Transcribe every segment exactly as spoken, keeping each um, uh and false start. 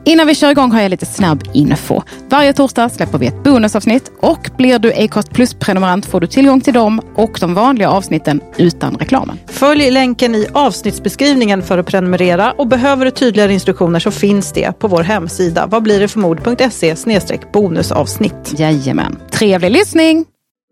Innan vi kör igång har jag lite snabb info. Varje torsdag släpper vi ett bonusavsnitt och blir du Acast Plus-prenumerant får du tillgång till dem och de vanliga avsnitten utan reklamen. Följ länken i avsnittsbeskrivningen för att prenumerera och behöver du tydligare instruktioner så finns det på vår hemsida vad blir det för mod punkt se slash bonusavsnitt. Jajamän. Trevlig lyssning!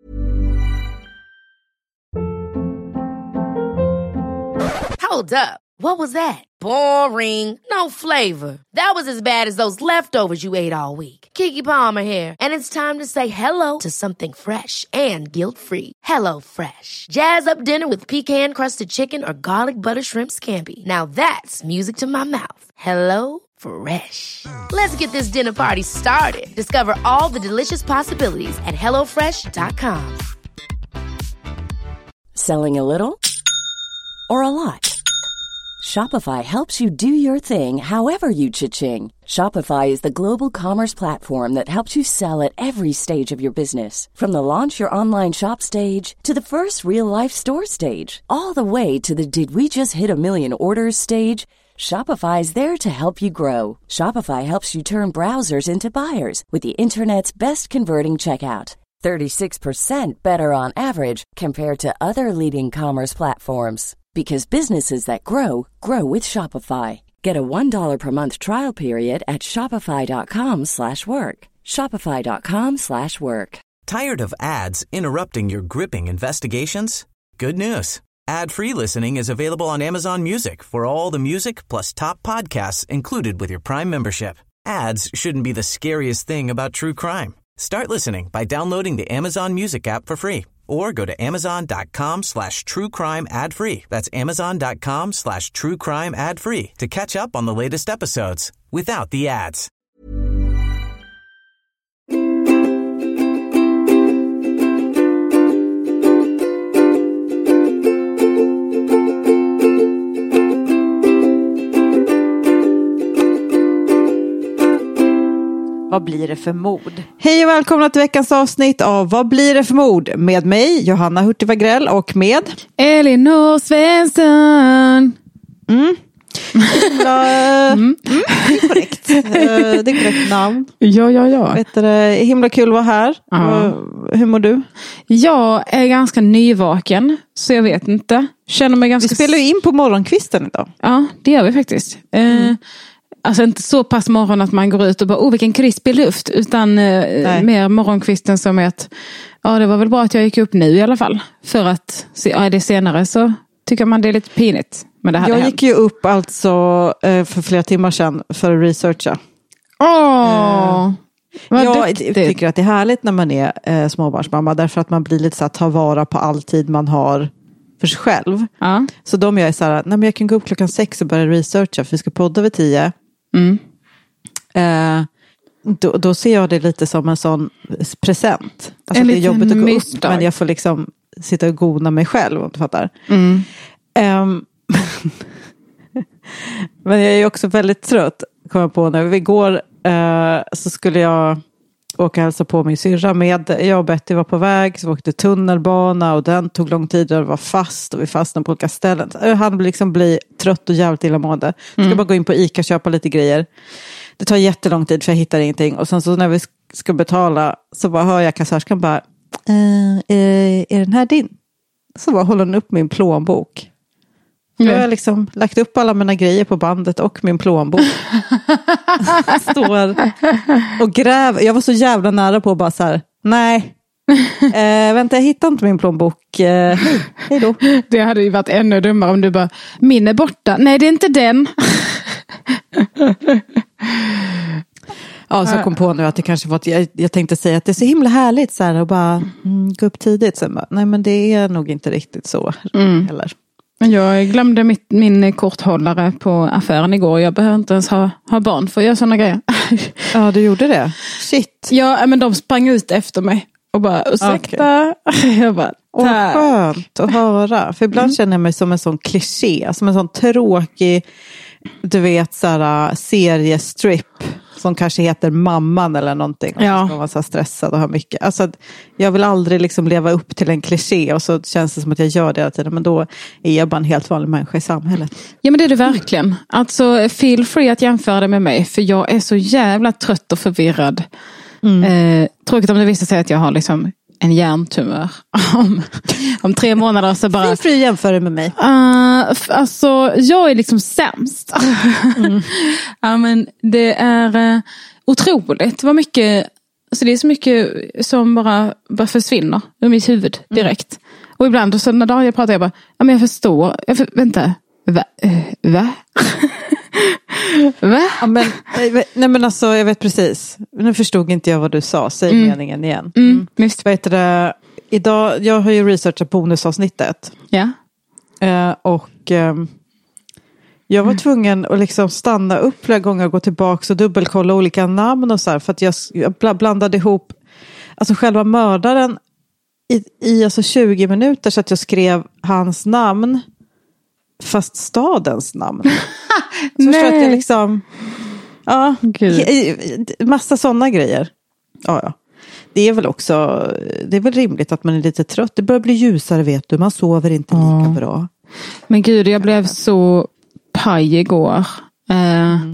Hold up. What was that? Boring. No flavor. That was as bad as those leftovers you ate all week. Keke Palmer here, and it's time to say hello to something fresh and guilt-free. Hello Fresh. Jazz up dinner with pecan-crusted chicken or garlic butter shrimp scampi. Now that's music to my mouth. Hello Fresh. Let's get this dinner party started. Discover all the delicious possibilities at hello fresh dot com. Selling a little or a lot? Shopify helps you do your thing however you cha-ching. Shopify is the global commerce platform that helps you sell at every stage of your business. From the launch your online shop stage to the first real-life store stage, all the way to the did we just hit a million orders stage. Shopify is there to help you grow. Shopify helps you turn browsers into buyers with the internet's best converting checkout. thirty-six percent better on average compared to other leading commerce platforms. Because businesses that grow, grow with Shopify. Get a one dollar per month trial period at shopify.com slash work. Shopify.com slash work. Tired of ads interrupting your gripping investigations? Good news. Ad-free listening is available on Amazon Music for all the music plus top podcasts included with your Prime membership. Ads shouldn't be the scariest thing about true crime. Start listening by downloading the Amazon Music app for free. Or go to amazon.com slash true crime ad free. That's amazon.com slash true crime ad free to catch up on the latest episodes without the ads. Vad blir det för mod? Hej och välkomna till veckans avsnitt av Vad blir det för mod? Med mig, Johanna Hurtig Wagrell och med Elinor Svensson. Mm. Himla... mm. Mm. Det är korrekt. Det är korrekt namn. Ja, ja, ja. Vet du, himla kul att vara här. Ja. Hur mår du? Jag är ganska nyvaken, så jag vet inte. Känner mig ganska... Vi spelar ju in på morgonkvisten idag. Ja, det gör vi faktiskt. Mm. Eh, Alltså inte så pass morgon att man går ut och bara, oh vilken krispig luft, utan eh, mer morgonkvisten som är att, ja det var väl bra att jag gick upp nu i alla fall. För att, ja det senare så tycker man det är lite pinigt. Men det hade jag hänt. gick ju upp alltså eh, för flera timmar sedan för att researcha. Åh, eh, vad jag duktigt. tycker att det är härligt när man är eh, småbarnsmamma, därför att man blir lite så att ta vara på all tid man har för sig själv. Ja. Så de jag är så här, nej men jag kan gå upp klockan sex och börja researcha för vi ska podda vid tio. Mm. Eh, då, då ser jag det lite som en sån present. Alltså en det är jobbigt att gå mysdag. upp, men jag får liksom sitta och gona mig själv, om du fattar. Mm. Um, men jag är också väldigt trött, kom jag på nu. Igår uh, så skulle jag åka och hälsa på min syrra med, jag och Betty var på väg, så vi åkte tunnelbana och den tog lång tid och det var fast och vi fastnade på olika ställen. Han liksom blir trött och jävligt illamående. Jag ska mm. bara gå in på Ica och köpa lite grejer. Det tar jättelång tid för jag hittar ingenting. Och sen så när vi ska betala så bara hör jag kassörskan bara, eh, är, är den här din? Så bara håller hon upp min plånbok. Mm. Jag har liksom lagt upp alla mina grejer på bandet och min plånbok. Står och gräver. Jag var så jävla nära på att bara så här, nej. Eh, vänta, jag hittar inte min plånbok. Eh, hej, hej då. Det hade ju varit ännu dummare om du bara, min är borta. Nej, det är inte den. Ja, så jag kom på nu att det kanske var att jag, jag tänkte säga att det är så himla härligt så här, och bara mm, gå upp tidigt. Sen bara, nej, men det är nog inte riktigt så mm. heller. Jag glömde mitt, min korthållare på affären igår. Jag behöver inte ens ha, ha barn för att göra sådana grejer. Ja, du gjorde det? Shit. Ja, men de sprang ut efter mig och bara, ursäkta. Okay. Jag bara, åh, skönt att höra. För ibland mm. känner jag mig som en sån kliché, som en sån tråkig, du vet, såhär seriestrip som kanske heter mamman eller någonting. Och ja. så ska vara så stressad och ha mycket. Alltså, jag vill aldrig liksom leva upp till en kliché och så känns det som att jag gör det hela tiden. Men då är jag bara en helt vanlig människa i samhället. Ja, men det är det verkligen. Alltså, feel free att jämföra det med mig. För jag är så jävla trött och förvirrad. Mm. Eh, tråkigt om det visar sig att jag har liksom en hjärntumör. om, om tre månader så bara... Feel free att jämföra med mig. Uh, alltså, jag är liksom sämst. mm. Ja, men det är uh, otroligt. Vad mycket... Alltså det är så mycket som bara, bara försvinner ur mitt huvud direkt. Mm. Och ibland, så när dagar pratar jag bara, ja men jag förstår, jag för, vänta, va? Uh, va? va? Ja, men, nej men alltså, jag vet precis. Nu förstod inte jag vad du sa, säg mm. meningen igen. Mm. Mm. Visst. Vad heter det? Idag, jag har ju researchat bonusavsnittet. Ja. Uh, och... Um, Jag var tvungen att liksom stanna upp flera gånger och gå tillbaka och dubbelkolla olika namn och så här, för att jag, jag blandade ihop alltså själva mördaren i, i alltså tjugo minuter så att jag skrev hans namn fast stadens namn. Så förstår att jag liksom ja, Gud. Massa sådana grejer. Ja, ja. Det är väl också det är väl rimligt att man är lite trött. Det börjar bli ljusare, vet du. Man sover inte lika ja. bra. Men gud, jag blev så paj igår. Mm.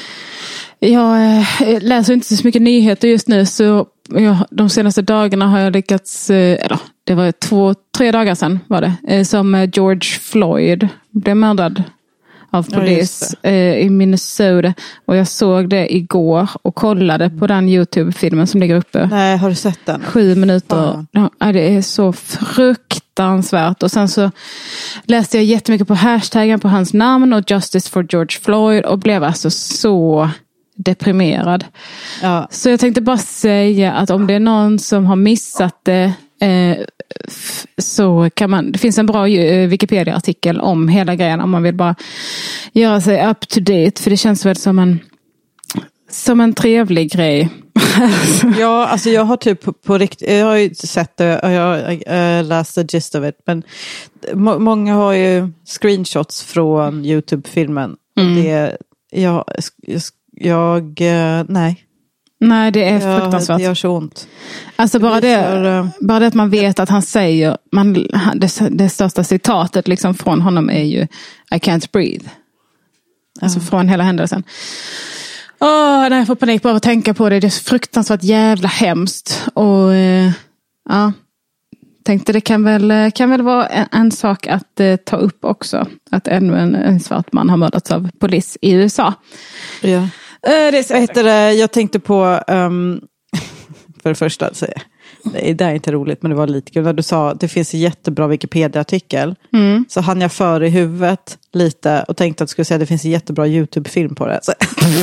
Jag läser inte så mycket nyheter just nu, så jag, de senaste dagarna har jag lyckats, eller det var två, tre dagar sedan var det, som George Floyd blev mördad av polis ja, i Minnesota. Och jag såg det igår och kollade på den YouTube-filmen som ligger uppe. Nej, har du sett den? Sju minuter. Ja. Ja, det är så fruktansvärt. Och sen så läste jag jättemycket på hashtaggen på hans namn och Justice for George Floyd och blev alltså så deprimerad. Ja. Så jag tänkte bara säga att om det är någon som har missat det, eh, f- så kan man, det finns en bra uh, Wikipedia-artikel om hela grejen om man vill bara göra sig up to date, för det känns väl som en som en trevlig grej. Ja, alltså jag har typ på, på riktigt, jag har ju sett det, jag har uh, läst the gist of it, men må, många har ju screenshots från YouTube-filmen. Mm. Det, jag, jag, jag uh, nej. Nej, det är fruktansvärt. Det gör så ont. Alltså bara det, för, uh, bara det att man vet att han säger, man, det, det största citatet liksom från honom är ju I can't breathe. Alltså uh. från hela händelsen. Åh, när jag får panik bara att tänka på det. Det är fruktansvärt jävla hemskt. Och uh, ja, tänkte det kan väl, kan väl vara en, en sak att uh, ta upp också. Att ännu en, en svart man har mördats av polis i U S A. Ja. Det heter det, jag tänkte på um, för det första att säga, det är inte roligt men det var lite kul när du sa att det finns en jättebra Wikipedia-artikel, mm. så hann jag för i huvudet lite och tänkte att jag skulle säga att det finns en jättebra YouTube-film på det, så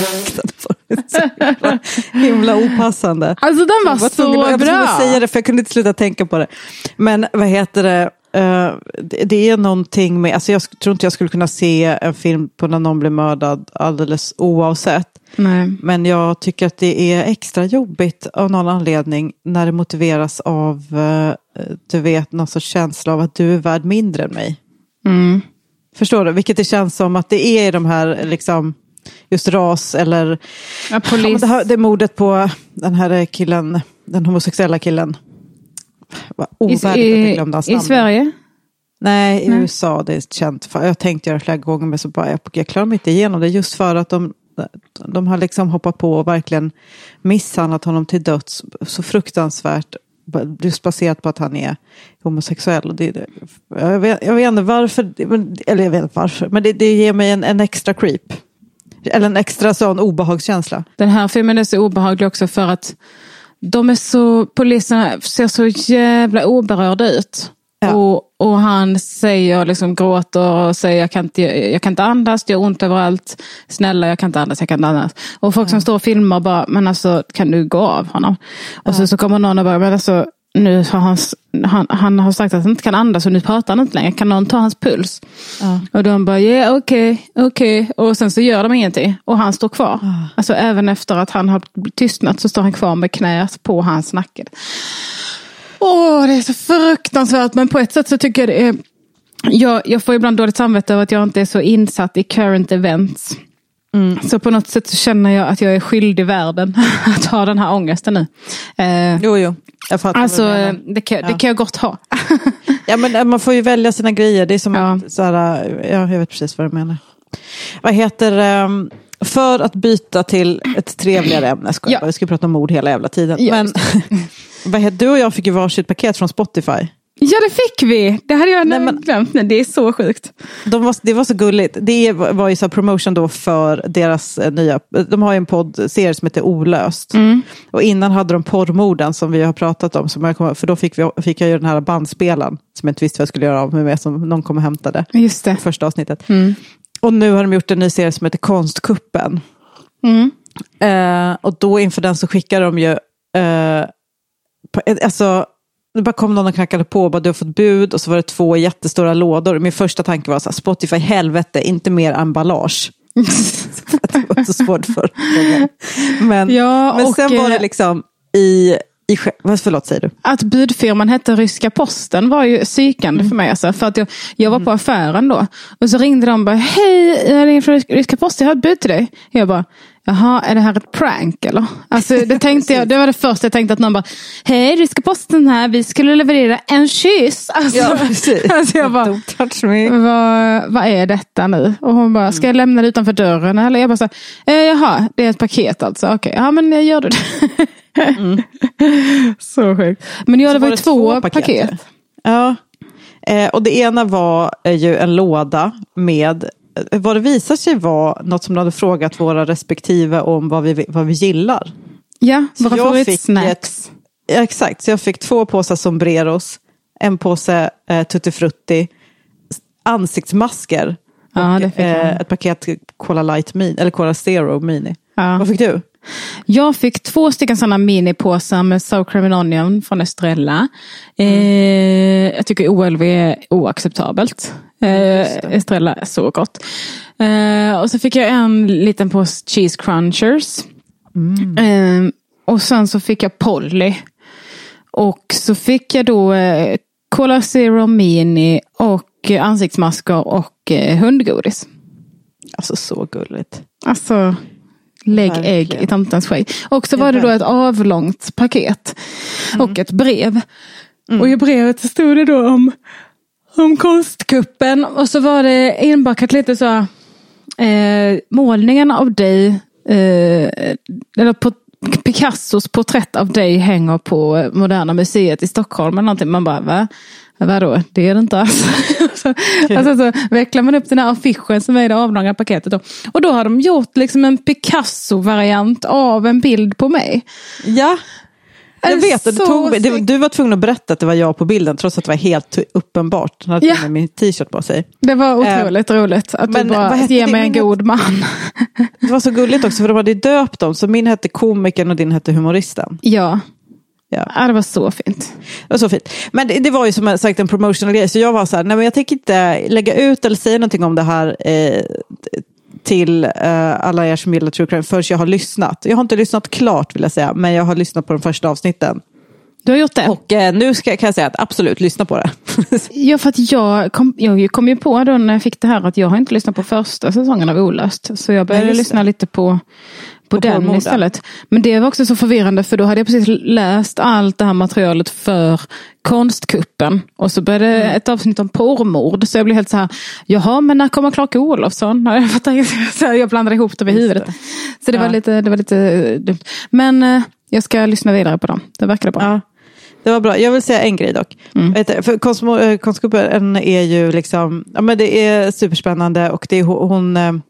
himla, himla opassande. Alltså den var, var så tvungen, jag bra jag säga det för jag kunde inte sluta tänka på det, men vad heter det, Uh, det, det är någonting med, alltså jag tror inte jag skulle kunna se en film på när någon blir mördad alldeles oavsett. Nej. Men jag tycker att det är extra jobbigt av någon anledning när det motiveras av uh, du vet, någon sorts känsla av att du är värd mindre än mig. Mm. Förstår du? Vilket det känns som att det är i de här liksom just ras eller ja, polis. det, här, det mordet på den här killen, den homosexuella killen. Ovärdigt att jag glömde hans namn. I Sverige? Nej, i Nej. U S A, det är känt. För, jag tänkte göra flera gånger men så bara, jag, jag klarar mig inte igenom det. Just för att de, de har liksom hoppat på och verkligen misshandlat honom till döds. Så fruktansvärt. Just baserat på att han är homosexuell. Det, det, jag, vet, jag vet inte varför. Eller jag vet inte varför. Men det, det ger mig en, en extra creep. Eller en extra sån obehagskänsla. Den här filmen är så obehaglig också för att de är så, poliserna ser så jävla oberörda ut. Ja. Och, och han säger liksom, gråter och säger jag kan, inte, jag kan inte andas, det gör ont överallt. Snälla, jag kan inte andas, jag kan inte andas. Och folk ja. som står och filmar bara, men alltså kan du gå av honom? Och ja. så, så kommer någon och bara, men alltså nu har han, han, han har sagt att han inte kan andas och nu pratar han inte längre. Kan någon ta hans puls? Ja. Och de bara, ja yeah, okej, okay, okej. Okay. Och sen så gör de ingenting. Och han står kvar. Ja. Alltså även efter att han har tystnat så står han kvar med knät på hans nacke. Åh, det är så fruktansvärt. Men på ett sätt så tycker jag det är... Jag, jag får ibland dåligt samvete över att jag inte är så insatt i current events. Mm. Så på något sätt så känner jag att jag är skyldig världen att ha den här ångesten nu. Eh, jo, jo. Jag fattar alltså, det kan, ja. det kan jag gott ha. Ja, men man får ju välja sina grejer. Det är som ja. att, så här, ja, jag vet precis vad du menar. Vad heter... Um, för att byta till ett trevligare ämne. Ska ja. Vi ska prata om ord hela jävla tiden. Ja, men vad heter, du och jag fick ju varsitt paket från Spotify. Ja, det fick vi. Det hade jag Nej, men, glömt. Nej, det är så sjukt. De var, det var så gulligt. Det var ju så promotion då för deras nya... De har ju en poddserie som heter Olöst. Mm. Och innan hade de porrmorden som vi har pratat om. Som jag kom, för då fick, vi, fick jag ju den här bandspelaren som jag inte visste vad jag skulle göra av med. Som någon kom och hämtade. Just det. Första avsnittet. Mm. Och nu har de gjort en ny serie som heter Konstkuppen. Mm. Eh, och då inför den så skickar de ju... Eh, på, alltså... Det bara kom någon och knackade på och bara, du har fått bud, och så var det två jättestora lådor. Min första tanke var så här, Spotify, helvete, inte mer emballage. Det var så svårt för men, ja, men sen var det liksom i, i förlåt, säger du? Att budfirman hette Ryska Posten var ju psykande mm. för mig. Alltså, för att jag, jag var på affären då. Och så ringde de och bara, hej, jag ringer från Ryska Posten, jag har ett bud till dig. Jag bara, jaha, är det här ett prank eller? Alltså det tänkte jag, det var det första jag tänkte, att någon bara, hej, Ryska Posten här, vi skulle leverera en kyss. Alltså, ja, precis. Alltså jag bara, don't touch me. Vad, vad är detta nu? Och hon bara, ska jag lämna det utanför dörren? Eller jag bara så eh, jaha, det är ett paket alltså. Okej, okay, ja men jag gör det. Mm. Så sjukt. Men ja, det var, var det två, två paket. paket. Ja, eh, och det ena var eh, ju en låda med... Vad det visar sig var något som de hade frågat våra respektive om vad vi, vad vi gillar. Ja, våra favoritsnacks. Ja, exakt. Så jag fick två påsar sombreros, en påse eh, tutti frutti, ansiktsmasker ja, och det fick eh, ett paket Cola Light Mini, eller Cola Zero Mini. Ja. Vad fick du? Jag fick två stycken sådana minipåsar med sour cream and onion från Estrella. Mm. Eh, jag tycker O L V är oacceptabelt. Eh, Estrella är så gott. Eh, och så fick jag en liten påse cheese crunchers. Mm. Eh, och sen så fick jag Polly. Och så fick jag då eh, Cola Zero Mini och eh, ansiktsmasker och eh, hundgodis. Alltså så gulligt. Alltså... Lägg ägg i tomtens skägg. Och så var det då ett avlångt paket. Mm. Och ett brev. Mm. Och i brevet stod det då om, om konstkuppen. Och så var det inbakat lite så. Eh, målningen av dig. Eh, eller på Picassos porträtt av dig hänger på Moderna museet i Stockholm. Eller någonting. Man bara, va? Vadå? Det är det inte alls. alltså, alltså så vecklar man upp den här affischen som är det avlånga paketet då. Och då har de gjort liksom en Picasso-variant av en bild på mig. Ja, jag vet. Du, tog, du, du var tvungen att berätta att det var jag på bilden, trots att det var helt uppenbart. Han hade ja. min t-shirt på sig. Det var otroligt uh, roligt att men, du bara ger mig en god man. Det var så gulligt också, för de hade döpt dem. Så min hette komikern och din hette humoristen. Ja. Ja. ja, det var så fint. Det var så fint. Men det, det var ju som sagt en promotional grej. Så jag var så här, nej men jag tänker inte lägga ut eller säga någonting om det här eh, till eh, alla er som gillar True Crime förrän jag har lyssnat. Jag har inte lyssnat klart vill jag säga, men jag har lyssnat på de första avsnitten. Du har gjort det? Och eh, nu ska, kan jag säga att absolut, lyssna på det. Ja, för att jag kom, jag kom ju på då när jag fick det här att jag har inte lyssnat på första säsongen av Olöst. Så jag började lyssna det. lite på... på den porrmorden istället. Men det var också så förvirrande, för då hade jag precis läst allt det här materialet för konstkuppen. Och så började mm. ett avsnitt om porrmord. Så jag blev helt så här, jaha, men när kommer Clark Olofsson? Jag blandade ihop det vid huvudet. Det. Så det, ja. var lite, det var lite dumt. Men eh, jag ska lyssna vidare på dem. Det verkade bra. Ja. Det var bra. Jag vill säga en grej dock. Mm. För konst, konstkuppen är ju liksom, ja men det är superspännande, och det är hon... hon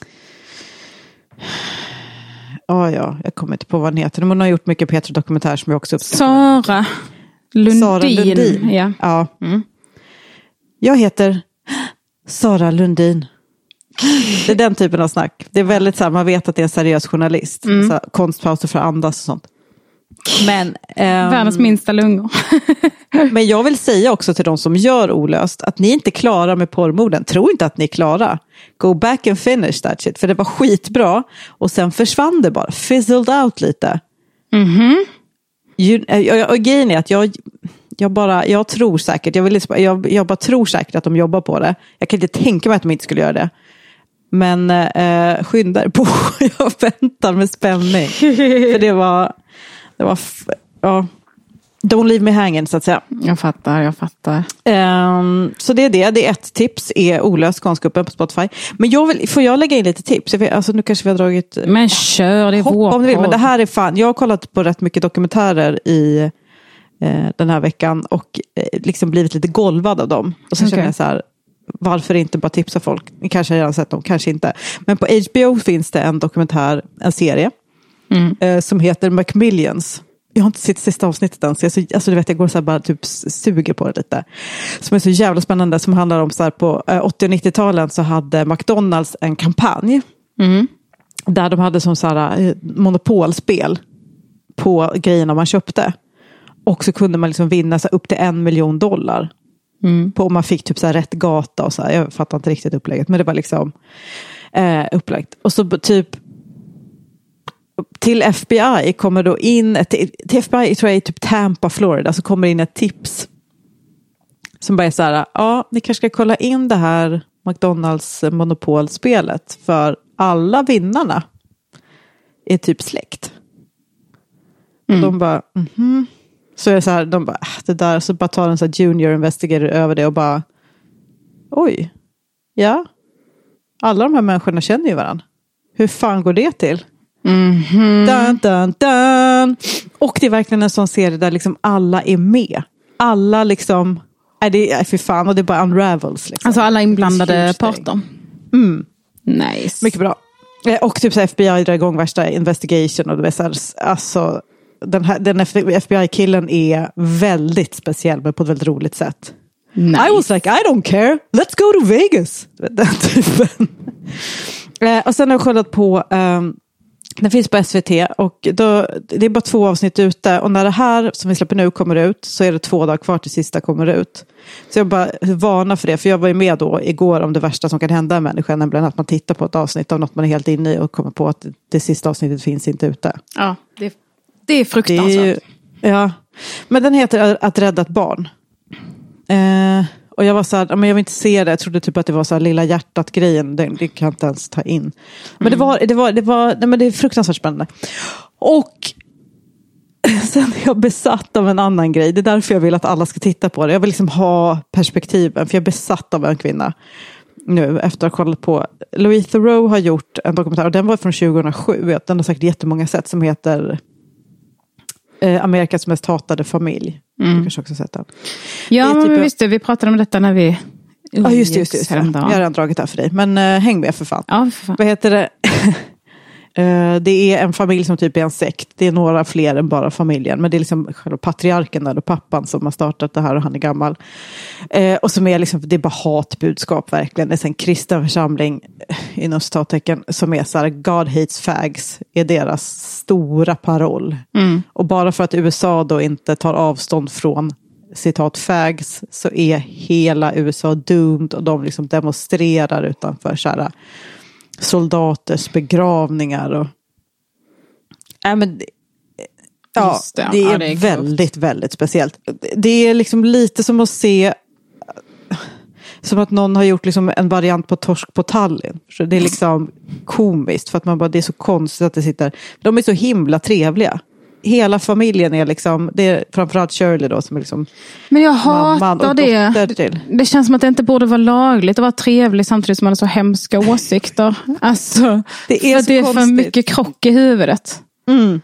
Ja, oh, ja, jag kommer inte på vad hon heter. Hon har gjort mycket Petra Dokumentär som jag också uppskattar. Sara Lundin. Sara Lundin. Ja. ja. Mm. Jag heter Sara Lundin. Det är den typen av snack. Det är väldigt så här, man vet att det är en seriös journalist. Mm. Så, konstpauser för att andas och sånt. Men, um, världens minsta lungor. Men jag vill säga också till de som gör Olöst att ni inte är klara med porrmorden. Tro inte att ni är klara. Go back and finish that shit. För det var skitbra. Och sen försvann det bara. Fizzled out lite. Mhm. Och, och grejen är att jag, jag bara, jag tror säkert, jag, vill, jag, jag bara tror säkert att de jobbar på det. Jag kan inte tänka mig att de inte skulle göra det. Men eh, skynda er på. Jag väntar med spänning. För det var... Det var f- ja... Don't leave me hanging, så att säga. Jag fattar, jag fattar. Um, så det är det. Det är ett tips. Är olöst Skånskuppen på Spotify. Men jag vill, får jag lägga in lite tips? Jag vet, alltså nu kanske vi har dragit... Men kör, det är vår om du vill, men det här är fan. Jag har kollat på rätt mycket dokumentärer i eh, den här veckan. Och eh, liksom blivit lite golvad av dem. Och så okay. känner jag så här... Varför inte bara tipsa folk? Ni kanske har redan sett dem, kanske inte. Men på H B O finns det en dokumentär, en serie. Mm. Eh, som heter Macmillions. Jag har inte sett sista avsnittet än, så jag, så, alltså, du vet, jag går så här bara typ suger på det lite. Som är så jävla spännande, som handlar om så här på eh, åttio- och nittio-talen så hade McDonalds en kampanj. Mm. Där de hade som så här eh, monopolspel på grejerna man köpte. Och så kunde man liksom vinna så här, upp till en miljon dollar. Mm. På om man fick typ så här rätt gata och så här. Jag fattar inte riktigt upplägget, men det var liksom eh, upplagt. Och så typ till F B I kommer då in till, till F B I tror jag i typ Tampa, Florida, så kommer in ett tips som bara är så här: ja, ni kanske ska kolla in det här McDonalds monopolspelet, för alla vinnarna är typ släkt. Mm. Och de bara mhm. Så är det så här, de bara, det där, så bara tar en så här junior investigator över det och bara, oj, ja, alla de här människorna känner ju varandra. Hur fan går det till? Mm-hmm. Dun, dun, dun. Och det är verkligen en sån serie där liksom alla är med. Alla liksom, är det är för fan, och det bara unravels. Liksom. Alltså alla inblandade parter. Mm. Nice. Mycket bra. Och typ så F B I drar igång värsta investigation och det är så här, alltså den här den F B I-killen är väldigt speciell, men på ett väldigt roligt sätt. Nice. I was like, I don't care. Let's go to Vegas. Den typen. eh, och sen har jag kollat på um, den finns på S V T och då, det är bara två avsnitt ute, och när det här som vi släpper nu kommer ut så är det två dagar kvar till sista kommer ut. Så jag bara varnar för det, för jag var ju med då igår om det värsta som kan hända en människa, nämligen att man tittar på ett avsnitt av något man är helt inne i och kommer på att det sista avsnittet finns inte ute. Ja, det, det är fruktansvärt. Det är ju, ja, men den heter Att rädda ett barn. Eh, och jag var så här, men jag vill inte se det. Jag trodde typ att det var så här lilla hjärtat grejen. Det, det kan jag inte ens ta in. Men mm. det var, det var, det var, nej, men det är fruktansvärt spännande. Och sen är jag besatt av en annan grej. Det är därför jag vill att alla ska titta på det. Jag vill liksom ha perspektiven, för jag är besatt av en kvinna nu efter att ha kollat på. Louis Theroux har gjort en dokumentär, och den var från tjugohundrasju. Den har säkert jättemånga sätt, som heter eh, Amerikas mest hatade familj. Mm. Du kanske också sett den. Ja, men typ vi visste, vi pratade om detta när vi... Ja, just det, just det. Just det. Jag har redan dragit det här för dig. Men uh, häng med för fan. Ja, för fan. Vad heter det? uh, det är en familj som typ är en sekt. Det är några fler än bara familjen. Men det är liksom själva patriarken där, och pappan som har startat det här, och han är gammal. Uh, och som är liksom, det är bara hatbudskap verkligen. Det är en kristen församling, inom citattecken, som är så här: God hates fags är deras stora paroll. Mm. Och bara för att U S A då inte tar avstånd från citat fags, så är hela U S A doomed, och de liksom demonstrerar utanför så här soldaters begravningar och äh, men, ja, det. det är, ja, det är väldigt klokt. Väldigt speciellt. Det är liksom lite som att se, som att någon har gjort liksom en variant på Torsk på Tallinn. Så det är liksom komiskt, för att man bara, det är så konstigt att det sitter, de är så himla trevliga. Hela familjen är liksom, det är framförallt Shirley då som är liksom, men jag hatar det. Till. Det känns som att det inte borde vara lagligt att vara trevlig samtidigt som man har så hemska åsikter. Alltså, det är, för det är för mycket krock i huvudet. Mm.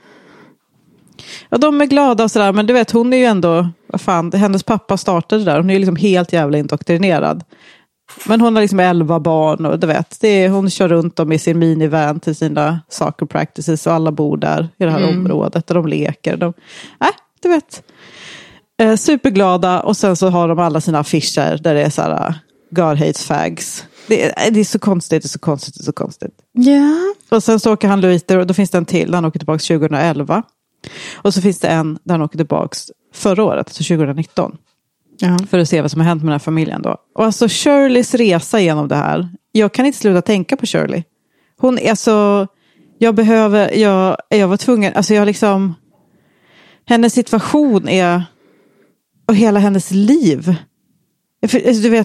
Ja, de är glada och sådär, men du vet, hon är ju ändå, vad fan, hennes pappa startade där, hon är ju liksom helt jävla indoktrinerad. Men hon har liksom elva barn, och du vet, det är, hon kör runt dem i sin minivan till sina soccer practices, och alla bor där i det här mm. området där de leker. De, äh, du vet, eh, superglada, och sen så har de alla sina affischer där det är så här: God hates fags. Det är, det är så konstigt, det är så konstigt, det är så konstigt. Ja. Yeah. Och sen så åker han Louis, och då finns det en till där han åker tillbaka tjugohundraelva. Och så finns det en där han åker tillbaka förra året, alltså tjugohundranitton. Ja. För att se vad som har hänt med den här familjen då. Och alltså Shirleys resa genom det här. Jag kan inte sluta tänka på Shirley. Hon är så... Jag behöver... Jag, jag var tvungen... Alltså jag liksom... Hennes situation är... Och hela hennes liv. För, alltså du vet...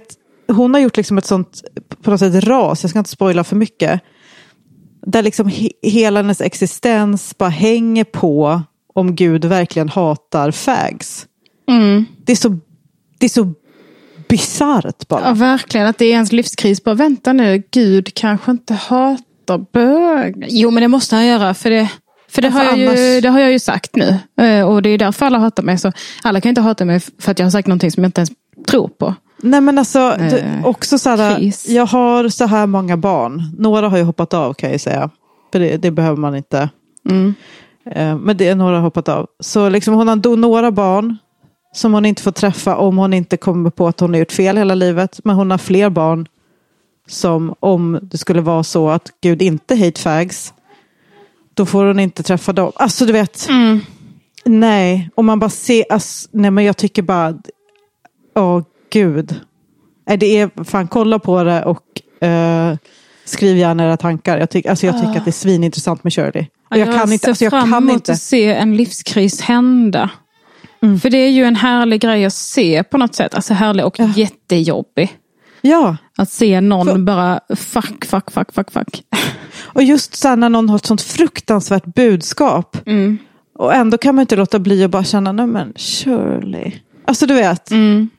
hon har gjort liksom ett sånt på något sätt ras, jag ska inte spoila för mycket, där liksom he, hela hennes existens bara hänger på om Gud verkligen hatar fags. Mm. Det är så det är så bisarrt bara. Ja, verkligen, att det är ens livskris. Bara vänta nu, Gud kanske inte hatar bög. Jo, men det måste han göra, för det, för det, ja, har, för jag annars... ju, det har jag ju sagt nu. Och det är därför alla hatar mig. Så alla kan inte hata mig för att jag har sagt någonting som jag inte ens tror på. Nej, men alltså, eh, det, också så här, jag har så här många barn. Några har ju hoppat av, kan jag säga. För det, det behöver man inte. Mm. Eh, men det är några har hoppat av. Så liksom hon har då några barn som hon inte får träffa om hon inte kommer på att hon har gjort fel hela livet. Men hon har fler barn som, om det skulle vara så att Gud inte hate fags, då får hon inte träffa dem. Alltså du vet, Mm. nej. Om man bara ser, alltså, nej men jag tycker bara, åh Gud. Nej, det är, fan kolla på det och uh, skriv gärna era tankar. Jag, tyck, alltså, jag tycker oh. att det är svinintressant med Shirley. Och jag, jag kan inte, alltså, jag kan inte. emot att se en livskris hända. Mm. För det är ju en härlig grej att se på något sätt. Alltså härlig och ja. jättejobbig. Ja. Att se någon För... bara fuck, fuck, fuck, fuck, fuck. Och just så när någon har ett sånt fruktansvärt budskap. Mm. Och ändå kan man inte låta bli att bara känna, nej men Shirley. Alltså du vet. Mm.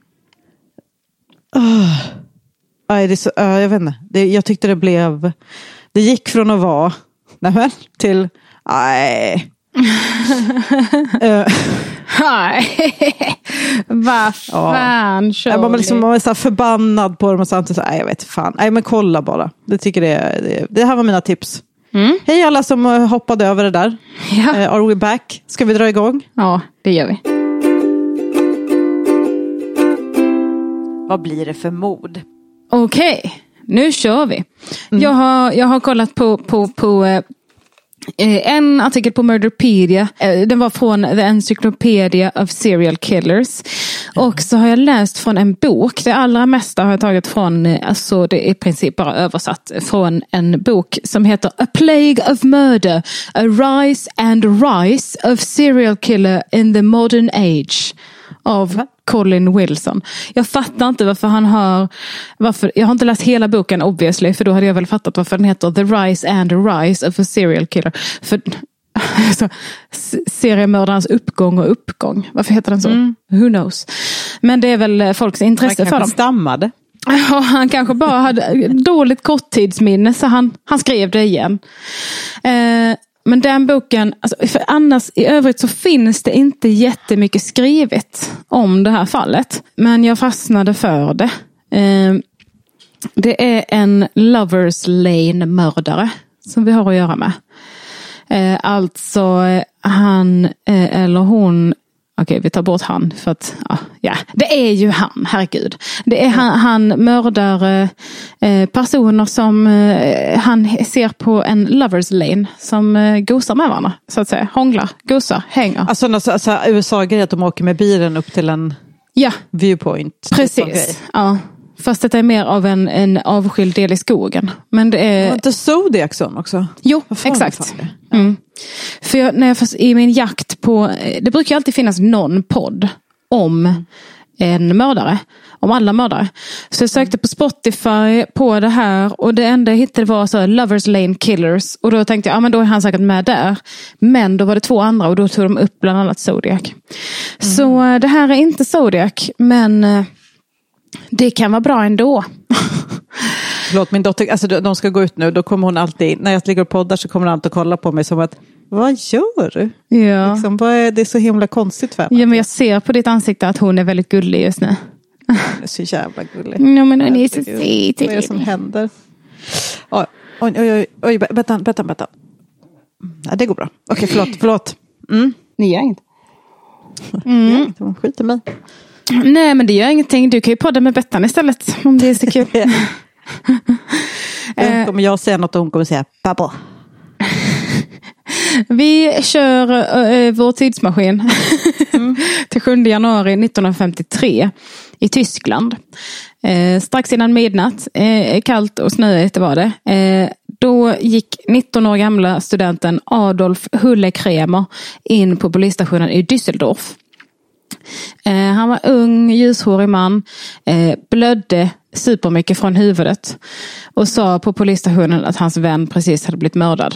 Oh. Aj, det är så, uh, jag vet inte. Det, jag tyckte det blev, det gick från att vara, nej men, till, nej. uh. Nej, vad fan, ja. Jag var liksom, man var så förbannad på dem och samtidigt så, nej jag vet fan, nej men kolla bara. Det tycker det, det, det här var mina tips. Mm. Hej alla som hoppade över det där. Ja. Uh, are we back? Ska vi dra igång? Ja, det gör vi. Vad blir det för mod? Okej, okay, nu kör vi. Mm. Jag, har, jag har kollat på, på, på eh, en artikel på Murderpedia. Eh, den var från The Encyclopedia of Serial Killers. Mm. Och så har jag läst från en bok. Det allra mesta har jag tagit från, alltså det är i princip bara översatt från en bok som heter A Plague of Murder, A Rise and Rise of Serial Killer in the Modern Age. Av Colin Wilson. Jag fattar inte varför han har, varför, jag har inte läst hela boken obviously, för då hade jag väl fattat varför den heter The Rise and Rise of a Serial Killer. För alltså, seriemördarens uppgång och uppgång. Varför heter den så? Mm. Who knows? Men det är väl folks intresse för dem. Stammade. Ja, han kanske bara hade dåligt korttidsminne så han, han skrev det igen. Eh, Men den boken, alltså, för annars i övrigt så finns det inte jättemycket skrivet om det här fallet. Men jag fastnade för det. Eh, det är en Lovers Lane-mördare som vi har att göra med. Eh, alltså han eh, eller hon, okej okay, vi tar bort han för att, ja, ja, det är ju han, herregud. Det är han, han mördar eh, personer som eh, han ser på en lovers lane som eh, gosar med varandra, så att säga. Hånglar, gosar, hänger. Alltså, alltså, alltså U S A-grej att de åker med bilen upp till en ja. viewpoint. Precis, ja. Fast det är mer av en, en avskild del i skogen. Men det är... Var inte Zodiac också? Jo, exakt. Mm. För jag, när jag i min jakt på... Det brukar alltid finnas någon podd om en mördare. Om alla mördare. Så jag sökte på Spotify på det här. Och det enda jag hittade var så här, Lovers Lane Killers. Och då tänkte jag, ja men då är han säkert med där. Men då var det två andra och då tog de upp bland annat Zodiac. Mm. Så det här är inte Zodiac, men... Det kan vara bra ändå. Förlåt, min dotter, alltså de ska gå ut nu, då kommer hon alltid, när jag ligger och poddar så kommer hon alltid att kolla på mig som att, vad gör du? Ja. Liksom, vad är det är så himla konstigt för henne? Ja, men jag ser på ditt ansikte att hon är väldigt gullig just nu. Hon är så jävla gullig. No, men hon är så söt. Vad är det som händer? Oj, oj, oj, oj, oj vänta, vänta, vänta. Ja, det går bra. Okej, förlåt, förlåt. Mm. Ni gör inget. Mm. Jag inte, hon skiter mig. Nej, men det gör ingenting. Du kan ju podda med Bettan istället. Om det är så kul. Då kommer jag säga något och hon kommer säga babba. Vi kör uh, vår tidsmaskin mm. till sjunde januari nittonhundrafemtiotre i Tyskland. Eh, strax innan midnatt, eh, kallt och snöigt var det. Eh, då gick nitton år gamla studenten Adolf Hullekremer in på polisstationen i Düsseldorf. Eh, han var ung, ljushårig man. Eh, blödde supermycket från huvudet. Och sa på polisstationen att hans vän precis hade blivit mördad.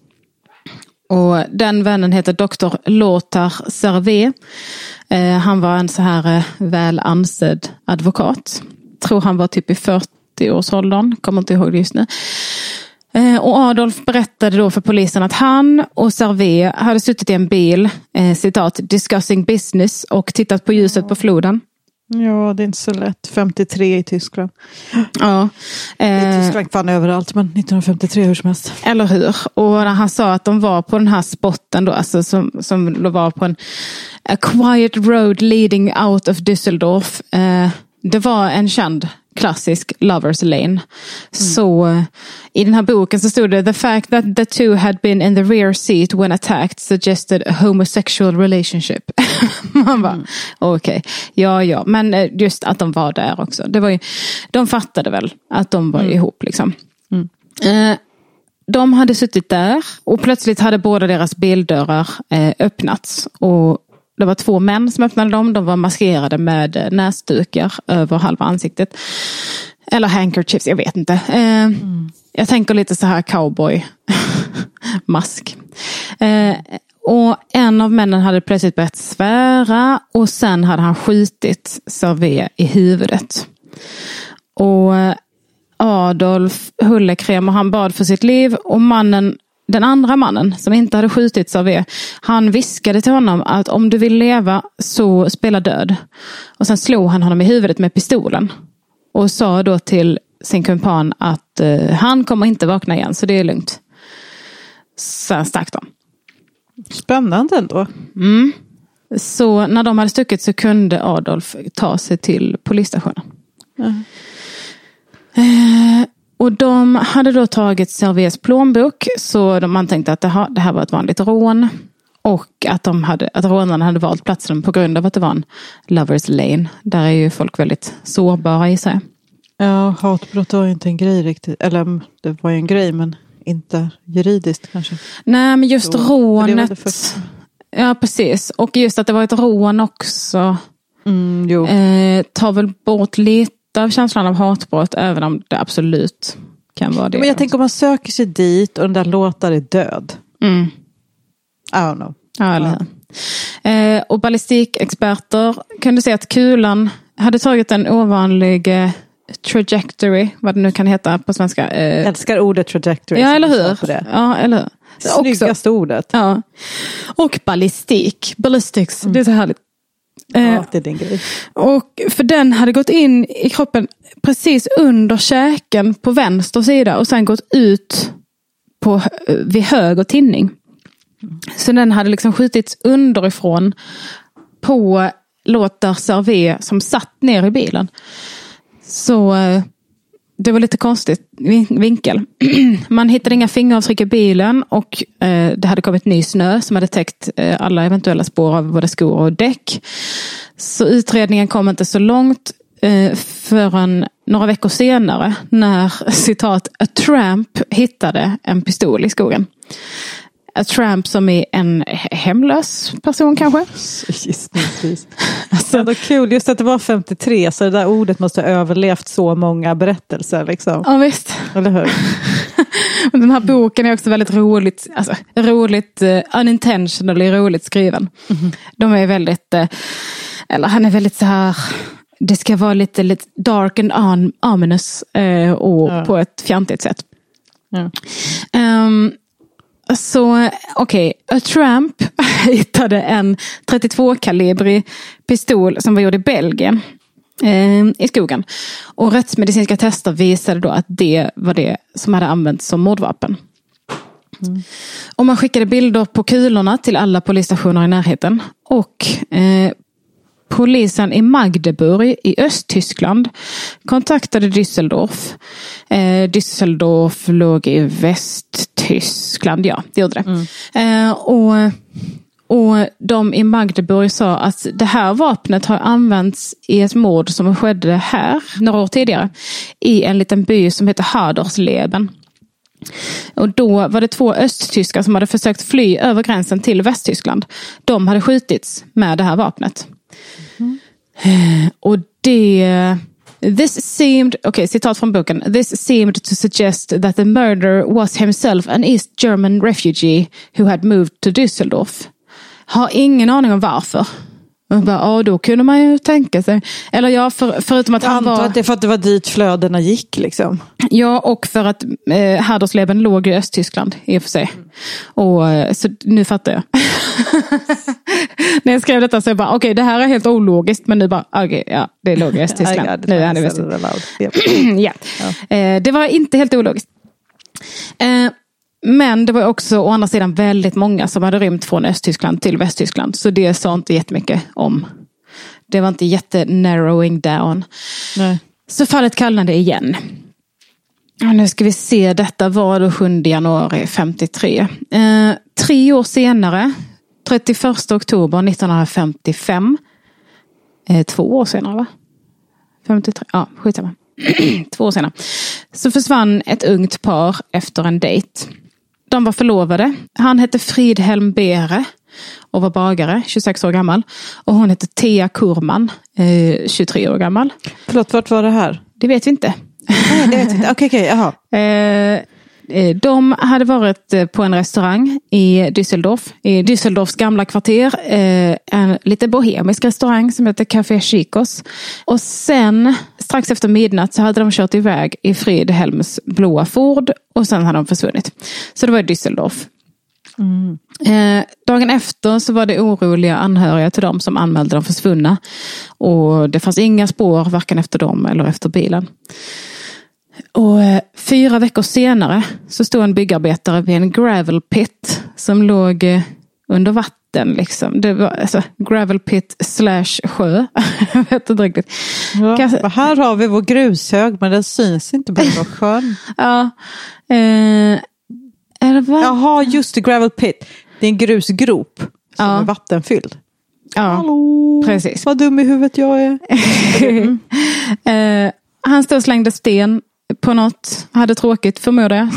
Och den vännen heter doktor Lothar Servet. Eh, han var en så här eh, väl ansedd advokat. Tror han var typ i fyrtio-årsåldern. Kommer inte ihåg det just nu. Eh, och Adolf berättade då för polisen att han och Servet hade suttit i en bil, eh, citat, discussing business och tittat på ljuset på floden. Ja, det är inte så lätt. femtiotre i Tyskland. Ja. Eh, I Tyskland fann överallt, men nittonhundrafemtiotre hur som helst. Eller hur? Och när han sa att de var på den här spotten då, alltså som, som var på en a quiet road leading out of Düsseldorf. Eh, det var en känd klassisk Lovers Lane. Mm. Så uh, i den här boken så stod det the fact that the two had been in the rear seat when attacked suggested a homosexual relationship. Man bara, mm. okej, okay. ja ja, men just att de var där också. Det var ju, de fattade väl att de var mm. ihop liksom. Mm. Uh, de hade suttit där och plötsligt hade båda deras bildörrar uh, öppnats och det var två män som öppnade dem. De var maskerade med näsdukar över halva ansiktet. Eller handkerchiefs, jag vet inte. Eh, mm. Jag tänker lite så här cowboy-mask. Eh, och en av männen hade plötsligt börjat svära. Och sen hade han skjutit Servet i huvudet. Och Adolf Hullekrem och han bad för sitt liv. Och mannen... Den andra mannen som inte hade skjutit Servet, han viskade till honom att om du vill leva så spela död. Och sen slog han honom i huvudet med pistolen. Och sa då till sin kumpan att uh, han kommer inte vakna igen så det är lugnt. Sen stack de. Spännande ändå. Mm. Så när de hade stuckit så kunde Adolf ta sig till polisstationen. Mm. Uh, Och de hade då tagit Servets plånbok så de, man tänkte att det här, det här var ett vanligt rån. Och att, de hade, att rånarna hade valt platsen på grund av att det var en Lovers Lane. Där är ju folk väldigt sårbara i sig. Ja, hatbrott var ju inte en grej riktigt. Eller det var ju en grej men inte juridiskt kanske. Nej men just så, rånet. det det ja precis. Och just att det var ett rån också. Mm, jo. Eh, tar väl bort lite av känslan av hatbrott även om det absolut kan vara det. Men jag tänker om man söker sig dit och den där låtar är död. Mm. I don't know. Ja, eller hur. Eh, och ballistikexperter kunde se att kulan hade tagit en ovanlig eh, trajectory, vad det nu kan heta på svenska. Eh, älskar ordet trajectory. Ja, eller hur? Ja, eller hur? Snyggaste ordet. Ja. Och ballistik. Ballistics, mm. det är så härligt. Ja, det är din grej. Och för den hade gått in i kroppen precis under käken på vänster sida och sen gått ut på, vid höger tinning. Så den hade liksom skjutits underifrån på Lothar Servet som satt ner i bilen. Så det var lite konstigt vinkel. Man hittade inga fingeravtryck i bilen och eh, det hade kommit ny snö som hade täckt eh, alla eventuella spår av både skor och däck. Så utredningen kom inte så långt eh, förrän några veckor senare när, citat, a tramp hittade en pistol i skogen. A tramp som är en hemlös person kanske. Gissningsvis. Alltså, det är kul just att det var femtiotre så det där ordet måste ha överlevt så många berättelser liksom. Ja visst. Eller hur? Den här boken är också väldigt roligt, alltså roligt, uh, unintentionally roligt skriven. Mm. De är väldigt, uh, eller han är väldigt så här, det ska vara lite, lite dark and on, ominous uh, och ja. På ett fjantigt sätt. Ja. Um, Så okej, okay. A Tramp hittade en trettiotvå-kalibrig pistol som var gjord i Belgien eh, i skogen. Och rättsmedicinska tester visade då att det var det som hade använts som mordvapen. Mm. Och man skickade bilder på kulorna till alla polisstationer i närheten. Och eh, polisen i Magdeburg i Östtyskland kontaktade Düsseldorf. Eh, Düsseldorf låg i Västtyskland, ja, det gjorde det. Mm. Eh, och, och de i Magdeburg sa att det här vapnet har använts i ett mord som skedde här några år tidigare i en liten by som heter Hadersleben. Och då var det två östtyskar som hade försökt fly över gränsen till Västtyskland. De hade skjutits med det här vapnet. Mm. Och det... This seemed, okay, citat från boken. This seemed to suggest that the murderer was himself an East German refugee who had moved to Düsseldorf. Har ingen aning om varför. Och bara, ja, då kunde man ju tänka sig. Eller ja, för, förutom att jag han var... att det är för att det var dit flödena gick liksom. Ja, och för att eh, Hadersleben låg i Östtyskland i och för sig. Och så nu fattar jag. När jag skrev detta så jag bara, okej, okay, det här är helt ologiskt. Men nu bara, okej, okay, ja, det låg i Östtyskland. Nu är han i Västtyskland. Ja. Ja. Eh, det var inte helt ologiskt. Eh, Men det var också å andra sidan väldigt många som hade rymt från Östtyskland till Västtyskland. Så det sa inte jättemycket om. Det var inte jätte-narrowing down. Nej. Så fallet kallade igen. Och nu ska vi se, detta var då sjunde januari femtiotre. Eh, tre år senare, trettioförsta oktober nittonhundrafemtiofem. Eh, två år senare va? femtiotre, ja, skitsamma. Två år senare. Så försvann ett ungt par efter en dejt. De var förlovade. Han hette Fridhelm Behre och var bagare, tjugosex år gammal. Och hon hette Thea Kurman, eh, tjugotre år gammal. Förlåt, vart var det här? Det vet vi inte. Nej, det vet vi inte. Okej, okej, jaha. Eh, de hade varit på en restaurang i Düsseldorf. I Düsseldorfs gamla kvarter. Eh, en lite bohemisk restaurang som heter Café Chicos. Och sen, strax efter midnatt, så hade de kört iväg i Fridhelms blåa Ford. Och sen hade de försvunnit. Så det var i Düsseldorf. Mm. Eh, dagen efter så var det oroliga anhöriga till dem som anmälde dem försvunna. Och det fanns inga spår varken efter dem eller efter bilen. Och eh, fyra veckor senare så stod en byggarbetare vid en gravel pit som låg eh, under vatten liksom. Det var alltså gravel pit slash sjö. Jag vet inte riktigt. Ja, Kanske... Här har vi vår grushög men den syns inte på någon sjön. Ja. Eh, är det bara... Jaha, just det, gravel pit. Det är en grusgrop som ja. är vattenfylld. Ja, hallå, precis. Vad dum i huvudet jag är. Mm. eh, han stod och slängde sten på något. Hade tråkigt förmodar jag.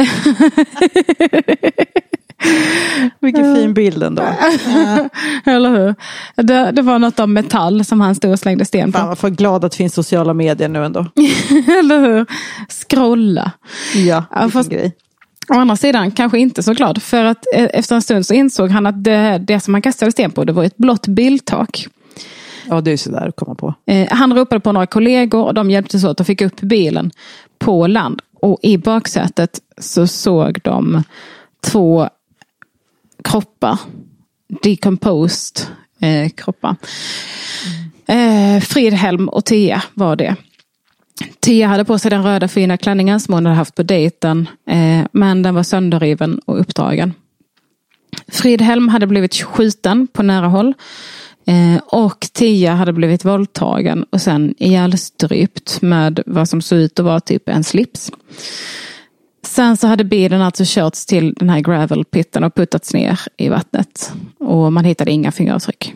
Vilken fin bild ändå. Ja. Eller hur? Det, det var något av metall som han stod och slängde sten på. Fan, jag får glad att det finns sociala medier nu ändå. Eller hur? Scrolla. Ja, vilken fast, grej. Å andra sidan kanske inte så glad. För att efter en stund så insåg han att det, det som han kastade sten på, det var ett blått biltak. Ja, det är så där att komma på. Eh, han ropade på några kollegor och de hjälptes åt och fick upp bilen på land. Och i baksätet så såg de två kroppar. Decomposed eh, kroppar. Eh, Fridhelm och Thea var det. Thea hade på sig den röda fina klänningen som hon hade haft på dejten. Eh, men den var sönderriven och uppdragen. Fridhelm hade blivit skjuten på nära håll. Eh, och Thea hade blivit våldtagen och sen ihjälstrypt med vad som såg ut att vara typ en slips. Sen så hade bilen alltså körts till den här gravelpitten och puttats ner i vattnet. Och man hittade inga fingeravtryck.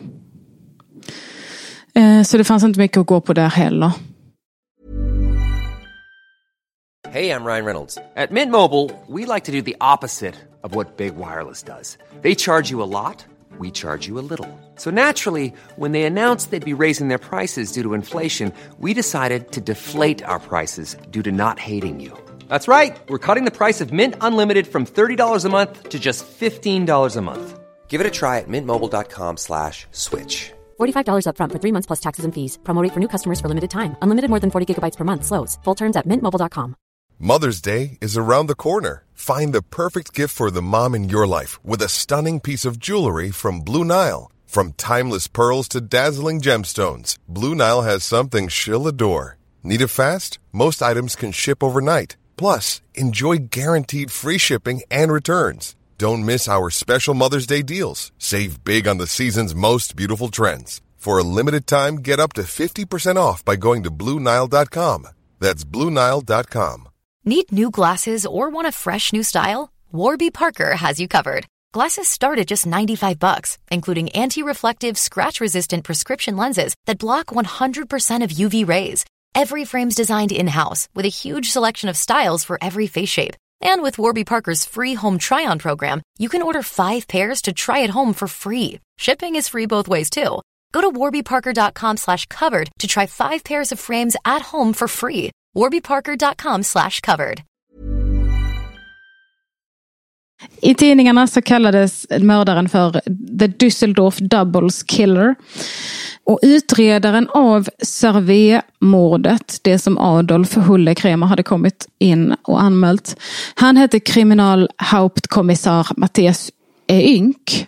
Eh, så det fanns inte mycket att gå på där heller. Hey, I'm Ryan Reynolds. At Mint Mobile, we like to do the opposite of what Big Wireless does. They charge you a lot, we charge you a little. So naturally, when they announced they'd be raising their prices due to inflation, we decided to deflate our prices due to not hating you. That's right. We're cutting the price of Mint Unlimited from thirty dollars a month to just fifteen dollars a month. Give it a try at mintmobile.com slash switch. forty-five dollars up front for three months plus taxes and fees. Promo rate for new customers for limited time. Unlimited more than forty gigabytes per month. Slows full terms at mint mobile dot com. Mother's Day is around the corner. Find the perfect gift for the mom in your life with a stunning piece of jewelry from Blue Nile. From timeless pearls to dazzling gemstones, Blue Nile has something she'll adore. Need it fast? Most items can ship overnight. Plus, enjoy guaranteed free shipping and returns. Don't miss our special Mother's Day deals. Save big on the season's most beautiful trends. For a limited time, get up to fifty percent off by going to blue nile dot com. That's blue nile dot com. Need new glasses or want a fresh new style? Warby Parker has you covered. Glasses start at just ninety-five bucks, including anti-reflective, scratch-resistant prescription lenses that block one hundred percent of U V rays. Every frame's designed in-house with a huge selection of styles for every face shape. And with Warby Parker's free home try-on program, you can order five pairs to try at home for free. Shipping is free both ways, too. Go to warbyparker.com slash covered to try five pairs of frames at home for free. warbyparker.com slash covered. I tidningarna så kallades mördaren för The Düsseldorf Doubles Killer. Och utredaren av Servet-mordet, det som Adolf Hulle-Kremer hade kommit in och anmält, han hette kriminalhauptkommissar Mattias Ynk.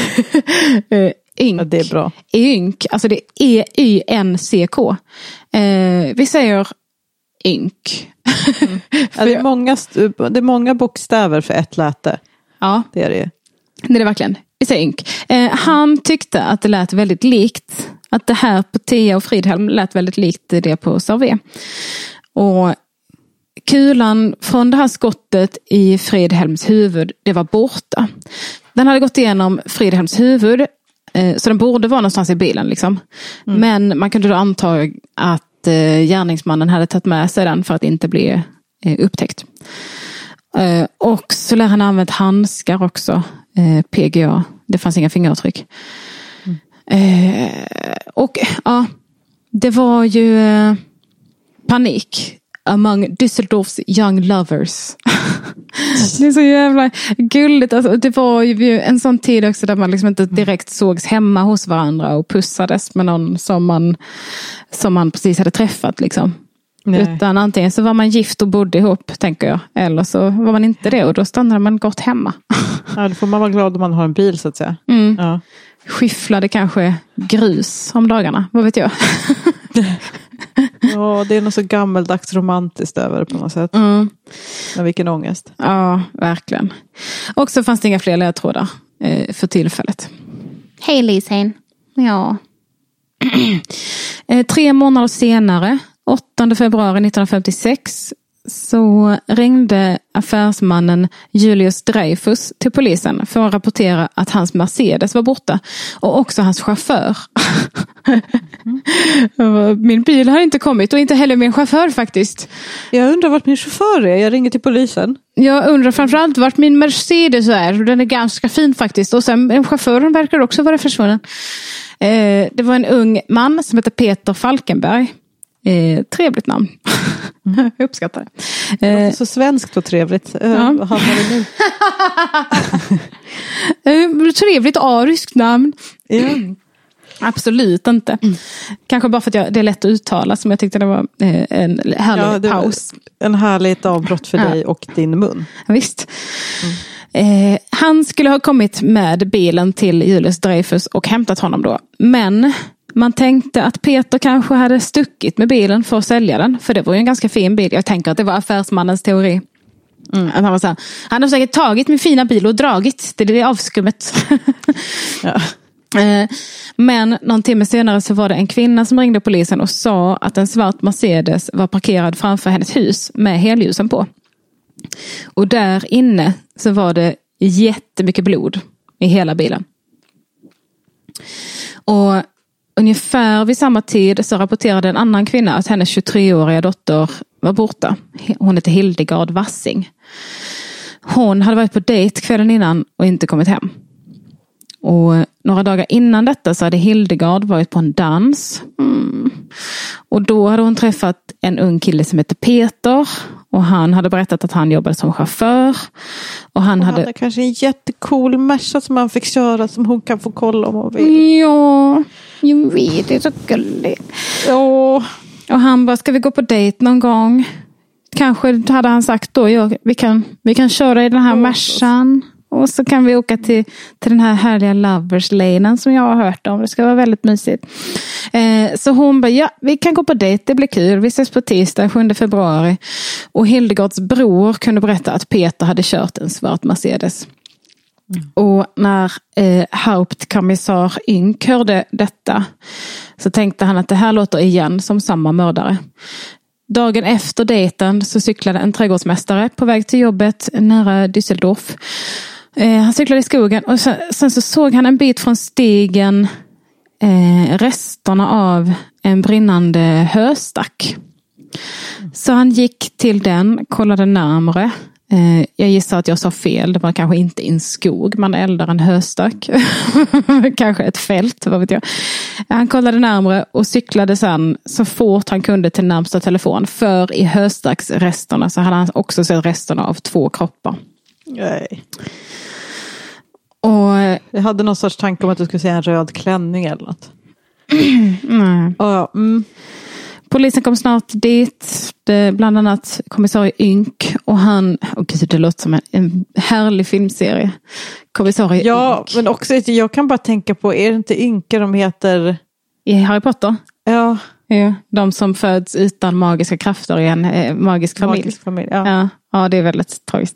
Ynk. Ja, det är bra. Ynk, alltså det är E Y N C K. Eh, vi säger Ynk. Mm. Ja, det, är många, det är många bokstäver för ett läte. Ja, det är det. Det är det verkligen. Vi säger Ynk. Eh, han tyckte att det lät väldigt likt, att det här på Tia och Fridhem lät väldigt likt det på Servet. Och kulan från det här skottet i Fridhems huvud, det var borta. Den hade gått igenom Fridhems huvud, eh, så den borde vara någonstans i bilen liksom. Mm. Men man kunde då anta att eh, gärningsmannen hade tagit med sig den för att inte bli eh, upptäckt. Eh, och så lär han ha använt handskar också, eh, P G A. Det fanns inga fingeravtryck. Mm. Eh, och ja, det var ju eh, panik among Düsseldorfs young lovers. Det är så jävla gulligt. Alltså, det var ju en sån tid också där man liksom inte direkt sågs hemma hos varandra och pussades med någon som man, som man precis hade träffat liksom. Nej. Utan antingen så var man gift och bodde ihop, tänker jag. Eller så var man inte det och då stannade man gott hemma. Ja, då får man vara glad om man har en bil så att säga. Mm. Ja. Skifflade kanske grus om dagarna, vad vet jag. Ja, det är något så gammeldags romantiskt över på något sätt. Mm. Men vilken ångest. Ja, verkligen. Och så fanns det inga fler ledtrådar eh, för tillfället. Hej Lisen. Ja. eh, tre månader senare, åttonde februari nittonhundrafemtiosex, så ringde affärsmannen Julius Dreyfus till polisen för att rapportera att hans Mercedes var borta. Och också hans chaufför. Mm. Min bil har inte kommit och inte heller min chaufför faktiskt. Jag undrar vart min chaufför är. Jag ringer till polisen. Jag undrar framförallt vart min Mercedes är. Den är ganska fin faktiskt. Och sen chauffören verkar också vara försvunnen. Eh, det var en ung man som heter Peter Falkenberg. Eh, trevligt namn. Mm. Jag uppskattar det. Det är så svenskt och trevligt. Ja. Uh, vad handlar det nu? uh, trevligt ariskt namn. Mm. Absolut inte. Mm. Kanske bara för att jag, det är lätt att uttala, som jag tyckte det var eh, en härlig ja, det paus. En härligt avbrott för ja. dig och din mun. Ja, visst. Mm. Eh, han skulle ha kommit med bilen till Julius Dreyfus och hämtat honom då. Men man tänkte att Peter kanske hade stuckit med bilen för att sälja den. För det var ju en ganska fin bil. Jag tänker att det var affärsmannens teori. Mm, han, var så här, han har säkert tagit min fina bil och dragit. Det är det avskummet. Ja. Men någon timme senare så var det en kvinna som ringde polisen och sa att en svart Mercedes var parkerad framför hennes hus med helljusen på. Och där inne så var det jättemycket blod i hela bilen. Och ungefär vid samma tid så rapporterade en annan kvinna att hennes tjugotre-åriga dotter var borta. Hon heter Hildegard Wassing. Hon hade varit på dejt kvällen innan och inte kommit hem. Och några dagar innan detta så hade Hildegard varit på en dans. Mm. Och då hade hon träffat en ung kille som heter Peter. Och han hade berättat att han jobbade som chaufför. Och han, och hade... han hade kanske en jättecool Merca som han fick köra, som hon kan få kolla om hon vill. Ja, jag vet, det är så gulligt. Ja. Och han bara, ska vi gå på dejt någon gång? Kanske hade han sagt då, ja, vi, kan, vi kan köra i den här Mercan. Och så kan vi åka till, till den här härliga Lovers Lane som jag har hört om. Det ska vara väldigt mysigt. Eh, så hon bara, ja, vi kan gå på dejt, det blir kul. Vi ses på tisdag, sjunde februari. Och Hildegards bror kunde berätta att Peter hade kört en svart Mercedes. Mm. Och när eh, Hauptkommissar Ynk hörde detta så tänkte han att det här låter igen som samma mördare. Dagen efter dejten så cyklade en trädgårdsmästare på väg till jobbet nära Düsseldorf. Eh, han cyklade i skogen och sen, sen så såg han en bit från stigen eh, resterna av en brinnande höstack. Så han gick till den, kollade närmare. Eh, jag gissar att jag sa fel. Det var kanske inte en skog. Man eldar en höstack. Kanske ett fält, vad vet jag. Han kollade närmare och cyklade sen så fort han kunde till närmsta telefon. För i höstacksresterna så hade han också sett resterna av två kroppar. Nej. Och jag hade någon sorts tanke om att du skulle säga en röd klänning eller något. Nej. Och, mm. Polisen kom snart dit, det, bland annat kommissarie Ynk, och han, oh gud, det låter som en, en härlig filmserie. Kommissarie Ja, Ynk. Men också, jag kan bara tänka på, är det inte Ynka de heter? I Harry Potter? Ja. Ja, de som föds utan magiska krafter i en eh, magisk familj. Magisk familj, ja. Ja, ja, det är väldigt tragiskt.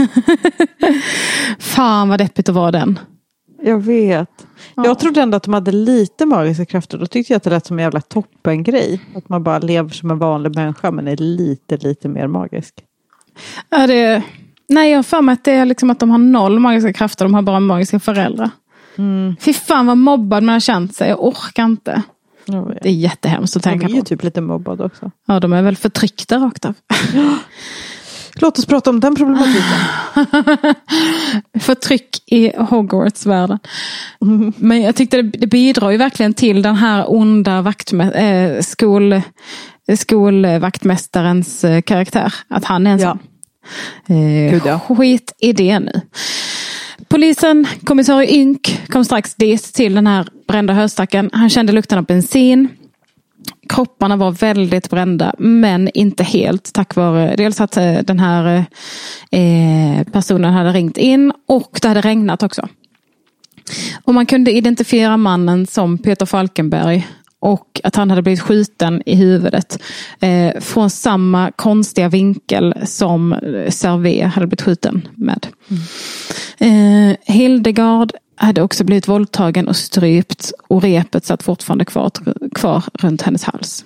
Fan vad deppigt att vara den. Jag vet. Ja. Jag trodde ändå att de hade lite magiska krafter. Då tyckte jag att det lät som en jävla toppen grej. Att man bara lever som en vanlig människa men är lite, lite mer magisk. Ja, det, nej, jag har för mig att det är liksom att de har noll magiska krafter. De har bara magiska föräldrar. Mm. Fy fan vad mobbad man har känt sig. Jag orkar inte. Jag det är jättehemskt att tänka på. De är ju typ lite mobbad också. Ja, de är väl förtryckta rakt av. Låt oss prata om den problematiken. Förtryck i Hogwarts-världen. Mm. Men jag tyckte det, det bidrar ju verkligen till den här onda vaktmä- äh, skol, skolvaktmästarens äh, karaktär. Att han är en sån. Ja. Äh, Gud, ja. Skit i det nu. Polisen, kommissarie Ynk, kom strax dit till den här brända höstacken. Han kände lukten av bensin. Kropparna var väldigt brända, men inte helt, tack vare dels att den här eh, personen hade ringt in och det hade regnat också. Och man kunde identifiera mannen som Peter Falkenberg och att han hade blivit skjuten i huvudet eh, från samma konstiga vinkel som Servet hade blivit skjuten med. Mm. Eh, Hildegard hade också blivit våldtagen och strypt och repet satt fortfarande kvar, kvar runt hennes hals.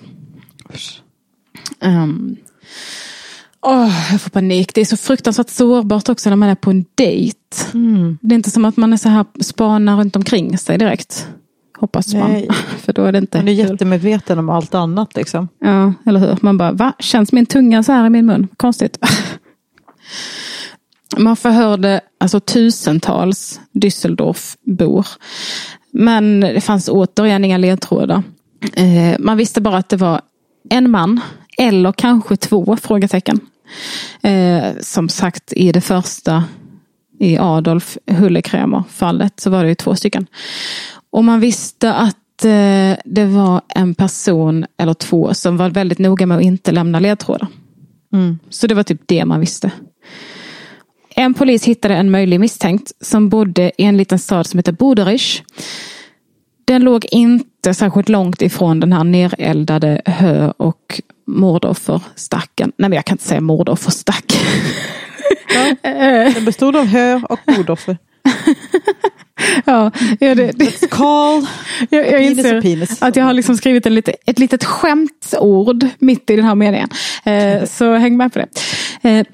Um, oh, jag får panik. Det är så fruktansvärt sårbart också när man är på en dejt. Mm. Det är inte som att man är så här spanar runt omkring sig direkt. Hoppas man. Nej. För då är det inte. Man är jättemedveten om allt annat liksom. Ja, eller hur? Man bara, va? Känns min tunga så här i min mun? Konstigt. Man förhörde alltså tusentals Düsseldorf-bor. Men det fanns återigen inga ledtrådar. Eh, man visste bara att det var en man, eller kanske två, frågetecken. Eh, som sagt, i det första, i Adolf Hullekrämer-fallet, så var det ju två stycken. Och man visste att eh, det var en person eller två som var väldigt noga med att inte lämna ledtrådar. Mm. Så det var typ det man visste. En polis hittade en möjlig misstänkt som bodde i en liten stad som heter Buderich. Den låg inte särskilt långt ifrån den här nereldade hö- och mordofferstacken. Nej, men jag kan inte säga mordofferstack. Ja, den bestod av hö och mordoffer. Ja, ja, det, det. It's called jag, jag inser penis. att jag har liksom skrivit en lite, ett litet skämtsord mitt i den här meningen. Eh, så häng med på det. Eh,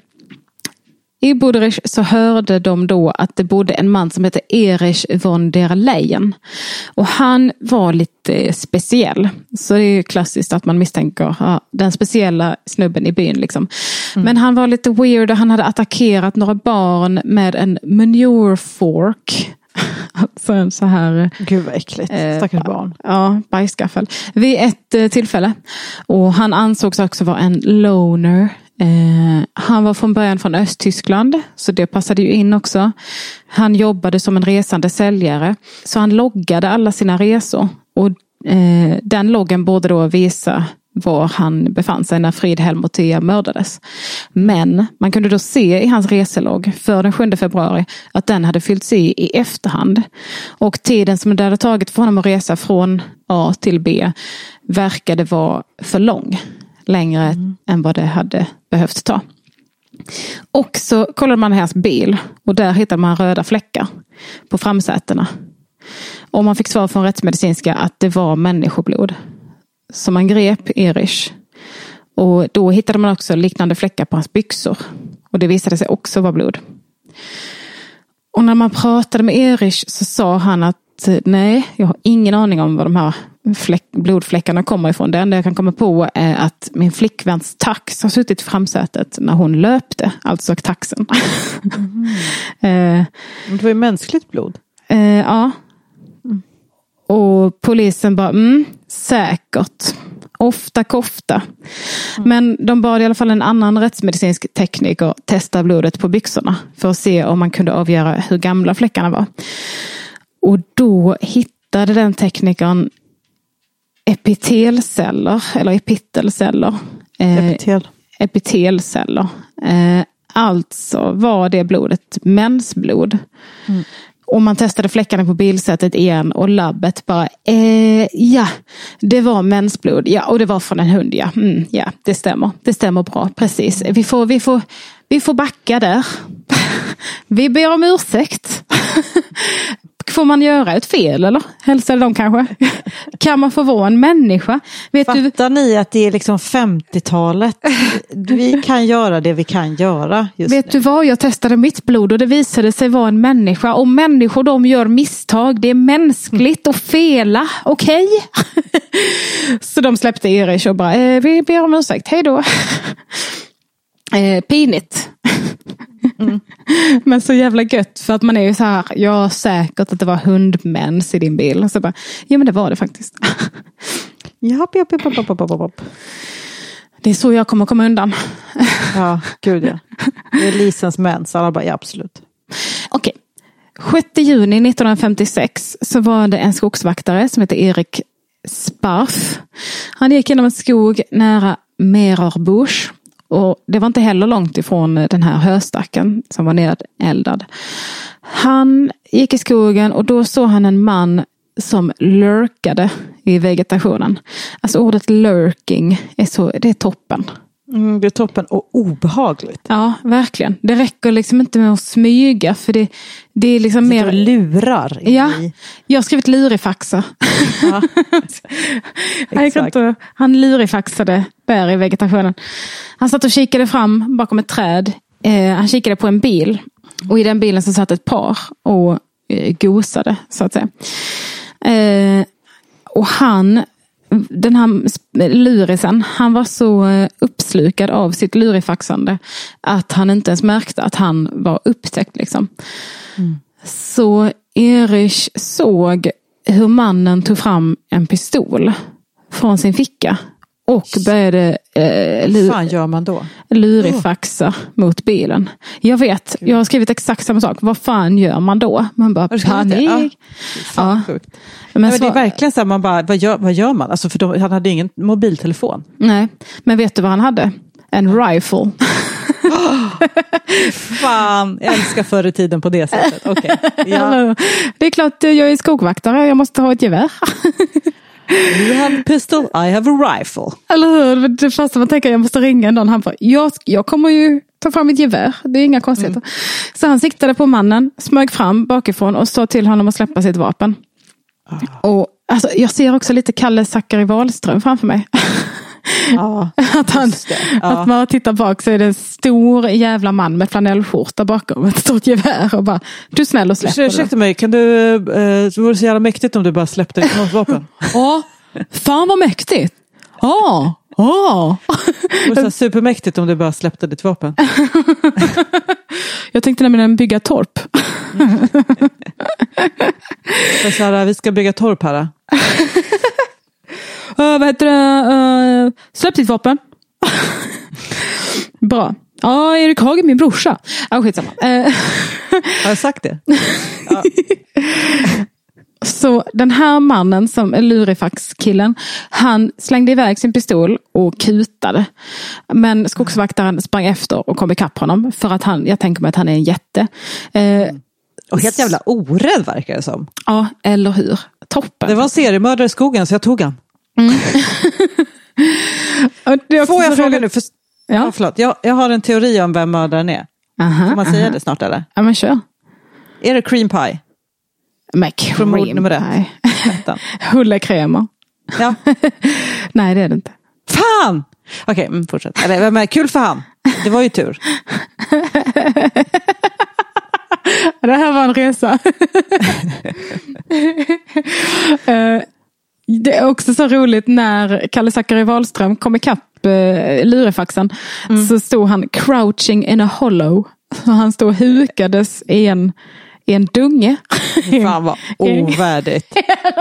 I Buderich så hörde de då att det bodde en man som heter Erich von der Leyen. Och han var lite speciell. Så det är ju klassiskt att man misstänker ja, den speciella snubben i byn. Liksom. Mm. Men han var lite weird och han hade attackerat några barn med en manure fork. Alltså en så här... Gud vad äckligt, stackars eh, barn. Ja, bajsgaffel. Vid ett eh, tillfälle. Och han ansågs också vara en loner. Eh, han var från början från Östtyskland, så det passade ju in också. Han jobbade som en resande säljare, så han loggade alla sina resor. Och eh, den loggen borde då visa var han befann sig när Fridhelm och Thea mördades. Men man kunde då se i hans reselogg för den sjunde februari att den hade fyllts i i efterhand. Och tiden som det hade tagit för honom att resa från A till B verkade vara för lång. Längre mm. än vad det hade behövt ta. Och så kollade man hans bil och där hittade man röda fläckar på framsätena. Och man fick svar från rättsmedicinska att det var människoblod. Så man grep Erich. Och då hittade man också liknande fläckar på hans byxor. Och det visade sig också vara blod. Och när man pratade med Erich så sa han att nej, jag har ingen aning om var de här fläck, blodfläckarna kommer ifrån. Det enda jag kan komma på är att min flickväns tax har suttit i framsätet när hon löpte, alltså taxen. Mm. eh, det var ju mänskligt blod. Eh, ja. Mm. Och polisen bara, mm, säkert. Ofta kofta. Mm. Men de bad i alla fall en annan rättsmedicinsk tekniker testa blodet på byxorna för att se om man kunde avgöra hur gamla fläckarna var. Och då hittade den teknikern epitelceller, eller epitelceller. Eh, Epitel. Epitelceller. Eh, alltså var det blodet mensblod. Mm. Och man testade fläckarna på bilsättet igen och labbet bara, eh, ja, det var mensblod. Ja, och det var från en hund, ja. Mm, ja, det stämmer. Det stämmer bra, precis. Vi får, vi får, vi får backa där. Vi ber om ursäkt. Får man göra ett fel eller? Hälsar de kanske? Kan man få vara en människa? Vet Fattar du... ni att det är liksom femtiotalet? Vi kan göra det vi kan göra just Vet nu. du vad? Jag testade mitt blod och det visade sig vara en människa. Och människor, de gör misstag. Det är mänskligt att fela. Okej? Okay? Så de släppte Erich och bara, eh, vi ber om ursäkt. Hej då. eh, pinigt. Mm. Men så jävla gött, för att man är ju så här, ja, säkert att det var hundmens i din bil. Och så bara, ja men det var det faktiskt. Japp, japp, japp, japp, japp, japp. Det är så jag kommer komma undan. Ja, gud ja. Det är Lisens mens, alla bara, ja absolut. Okej. sjätte juni nittonhundrafemtiosex så var det en skogsvaktare som heter Erik Sparf. Han gick genom en skog nära Mererbusch. Och det var inte heller långt ifrån den här höstacken som var nedeldad. Han gick i skogen och då såg han en man som lurkade i vegetationen. Alltså ordet lurking är så, det är toppen. Mm, det är toppen och obehagligt. Ja, verkligen. Det räcker liksom inte med att smyga för det, det är liksom mer... lurar. Ja, jag har skrivit lurifaxa. Ja. inte, han lurifaxade där i vegetationen. Han satt och kikade fram bakom ett träd. Eh, han kikade på en bil. Och i den bilen så satt ett par och eh, gosade, så att säga. Eh, och han... Den här lurisen, han var så uppslukad av sitt lurifaxande att han inte ens märkte att han var upptäckt liksom. Mm. Så Erich såg hur mannen tog fram en pistol från sin ficka och började eh, lur- Vad fan gör man då? lurifaxa oh. mot bilen. Jag vet, jag har skrivit exakt samma sak. Vad fan gör man då? Man bara panik. Ja. Ja. Men, men det är verkligen så här, man bara, vad gör, vad gör man? Alltså för de, han hade ingen mobiltelefon. Nej, men vet du vad han hade? En rifle. Oh, fan, jag älskar förr i tiden på det sättet. Okay. Ja. Det är klart, jag är skogvaktare, jag måste ha ett gevär. You have a pistol, I have a rifle. Eller hur? Det första man tänker, jag måste ringa någon. Han bara, jag, jag kommer ju ta fram mitt gevär. Det är inga konstigheter. Mm. Så han siktade på mannen, smög fram bakifrån och sa till honom att släppa sitt vapen. Ah. Och alltså, jag ser också lite Kalle Zackari Wahlström framför mig. Ah, att, han, ah. att man tittar bak så är det en stor jävla man med flanellskjorta bakom ett stort gevär och bara, du snäll och släpper. Ursäkta mig, kan du, eh, det vore så jävla mäktigt om du bara släppte ditt något vapen. Ja, fan vad mäktigt. Ja, ja. Det vore så supermäktigt om du bara släppte ditt vapen. Jag tänkte nämligen bygga torp. Så här, vi ska bygga torp här. Uh, vad heter det? Uh, släpp ditt vapen. Bra. Ja, Erik Hagen, min brorsa. Ja, uh, skitsamma. Uh. Har jag sagt det? Ja. Så den här mannen som är lurifax-killen, han slängde iväg sin pistol och kutade. Men skogsvaktaren sprang efter och kom ikapp honom. För att han, jag tänker mig att han är en jätte. Uh, och helt jävla orädd verkar det som. Ja, eller hur? Toppen. Det var en seriemördare i skogen så jag tog han. Mm. Får jag fråga nu? För... Ja. Ja, förlåt. Jag, jag har en teori om vem mördaren är. Aha, Får man säga aha. det snart eller? Ja, men kör. Är det cream pie? Med cream pie. Hullekrämer. Ja. Nej, det är det inte. Fan! Okej, okay, fortsätt. Eller, men kul för han. Det var ju tur. Det här var en resa. uh, det är också så roligt när Kalle Zackari Wahlström kom ikapp uh, lurefaxen. Mm. Så stod han crouching in a hollow. Så han stod och hukades i en, i en dunge. Fan vad ovärdigt.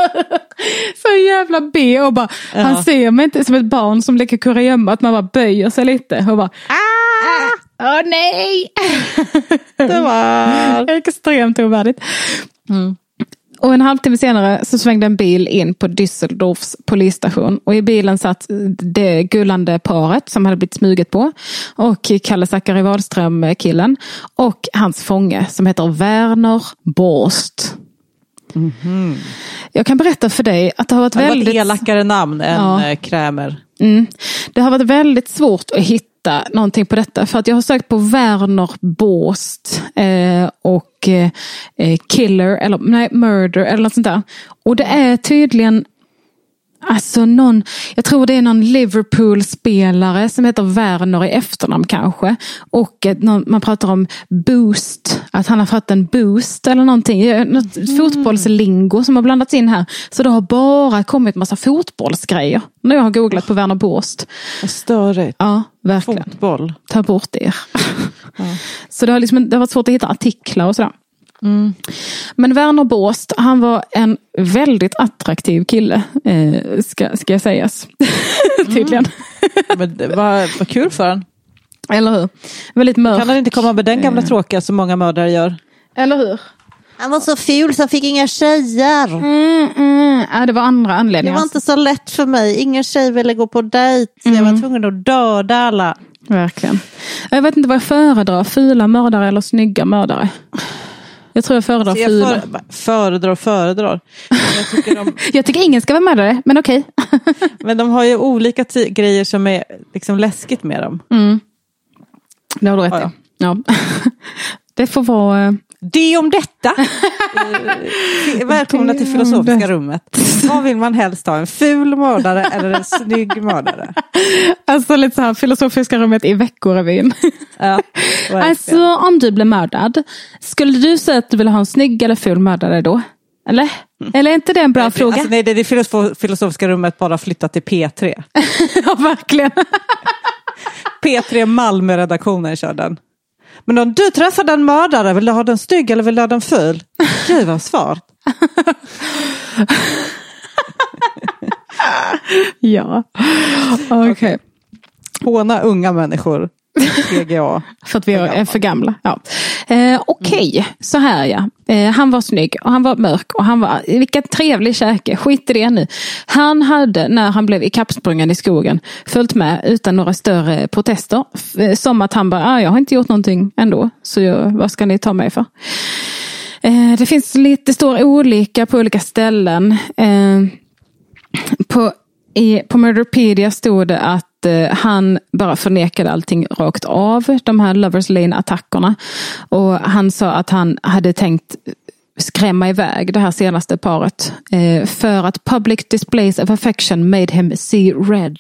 Så jävla B och bara, ja. Han ser mig inte som ett barn som leker kurragömma, att man bara böjer sig lite och bara ah! Åh nej! Det var extremt ovärdigt. Mm. Och en halvtimme senare så svängde en bil in på Düsseldorfs polisstation. Och i bilen satt det gullande paret som hade blivit smuget på. Och Kalle Zackari Wahlström-killen. Och hans fånge som heter Werner Borst. Mm-hmm. Jag kan berätta för dig att det har varit det har väldigt... varit elakare namn än ja. Krämer. Mm. Det har varit väldigt svårt att hitta någonting på detta. För att jag har sökt på Werner Borst eh, och eh, Killer eller nej, Murder eller något sånt där. Och det är tydligen alltså någon, jag tror det är någon Liverpool-spelare som heter Werner i efternamn kanske. Och eh, någon, man pratar om boost, att han har fått en boost eller någonting. Något mm. fotbollslingo som har blandats in här. Så det har bara kommit massa fotbollsgrejer när jag har googlat på Werner Borst. Störigt. Ja, verkligen. Fotboll. Ta bort det. Ja. Så det har, liksom, det har varit svårt att hitta artiklar och sådär. Mm. Men Werner Borst, han var en väldigt attraktiv kille, eh, ska, ska jag sägas. Tydligen. Mm. Men det var, var kul för han. Eller hur? Väldigt mörk. Kan han inte komma med den gamla tråkiga som många mördare gör? Eller hur? Han var så ful så han fick inga tjejer. Mm, mm. Ja, det var andra anledningar. Det var inte så lätt för mig. Ingen tjej ville gå på dejt. Så mm. jag var tvungen att döda alla. Verkligen. Jag vet inte vad jag föredrar. Fula mördare eller snygga mördare. Jag tror jag föredrar jag fula. För, föredrar föredrar. Jag tycker, de... jag tycker ingen ska vara mördare, men okej. Okay. Men de har ju olika t- grejer som är liksom läskigt med dem. Mm. Det har du rätt i. Ja. Ja. Det får vara... Det om detta. Välkomna till filosofiska rummet. Vad vill man helst ha? En ful mördare eller en snygg mördare? Alltså lite så här filosofiska rummet i Veckorevyn. Ja, alltså om du blir mördad, skulle du säga att du vill ha en snygg eller ful mördare då? Eller? Eller är inte det en bra nej, fråga? Alltså, nej, det är det filosofiska rummet bara flyttat till P tre. Ja, verkligen. P tre Malmö-redaktionen kör den. Men om du träffar den mördare, vill du ha den stygg eller vill du ha den ful? Gud vad svårt. Ja, okej. Okay. Håna unga människor. P G A. För att vi är för gamla. Ja. Eh, Okej, okay. Så här ja. Eh, han var snygg och han var mörk och han var, vilka trevlig käke. Skit i det nu. Han hade, när han blev ikappsprungen i skogen, följt med utan några större protester. F- som att han bara, ah, jag har inte gjort någonting ändå. Så jag, vad ska ni ta mig för? Eh, det finns lite, det står olika på olika ställen. Eh, på, i, på Murderpedia stod det att han bara förnekade allting rakt av, de här Lovers Lane-attackerna. Och han sa att han hade tänkt skrämma iväg det här senaste paret eh, för att public displays of affection made him see red.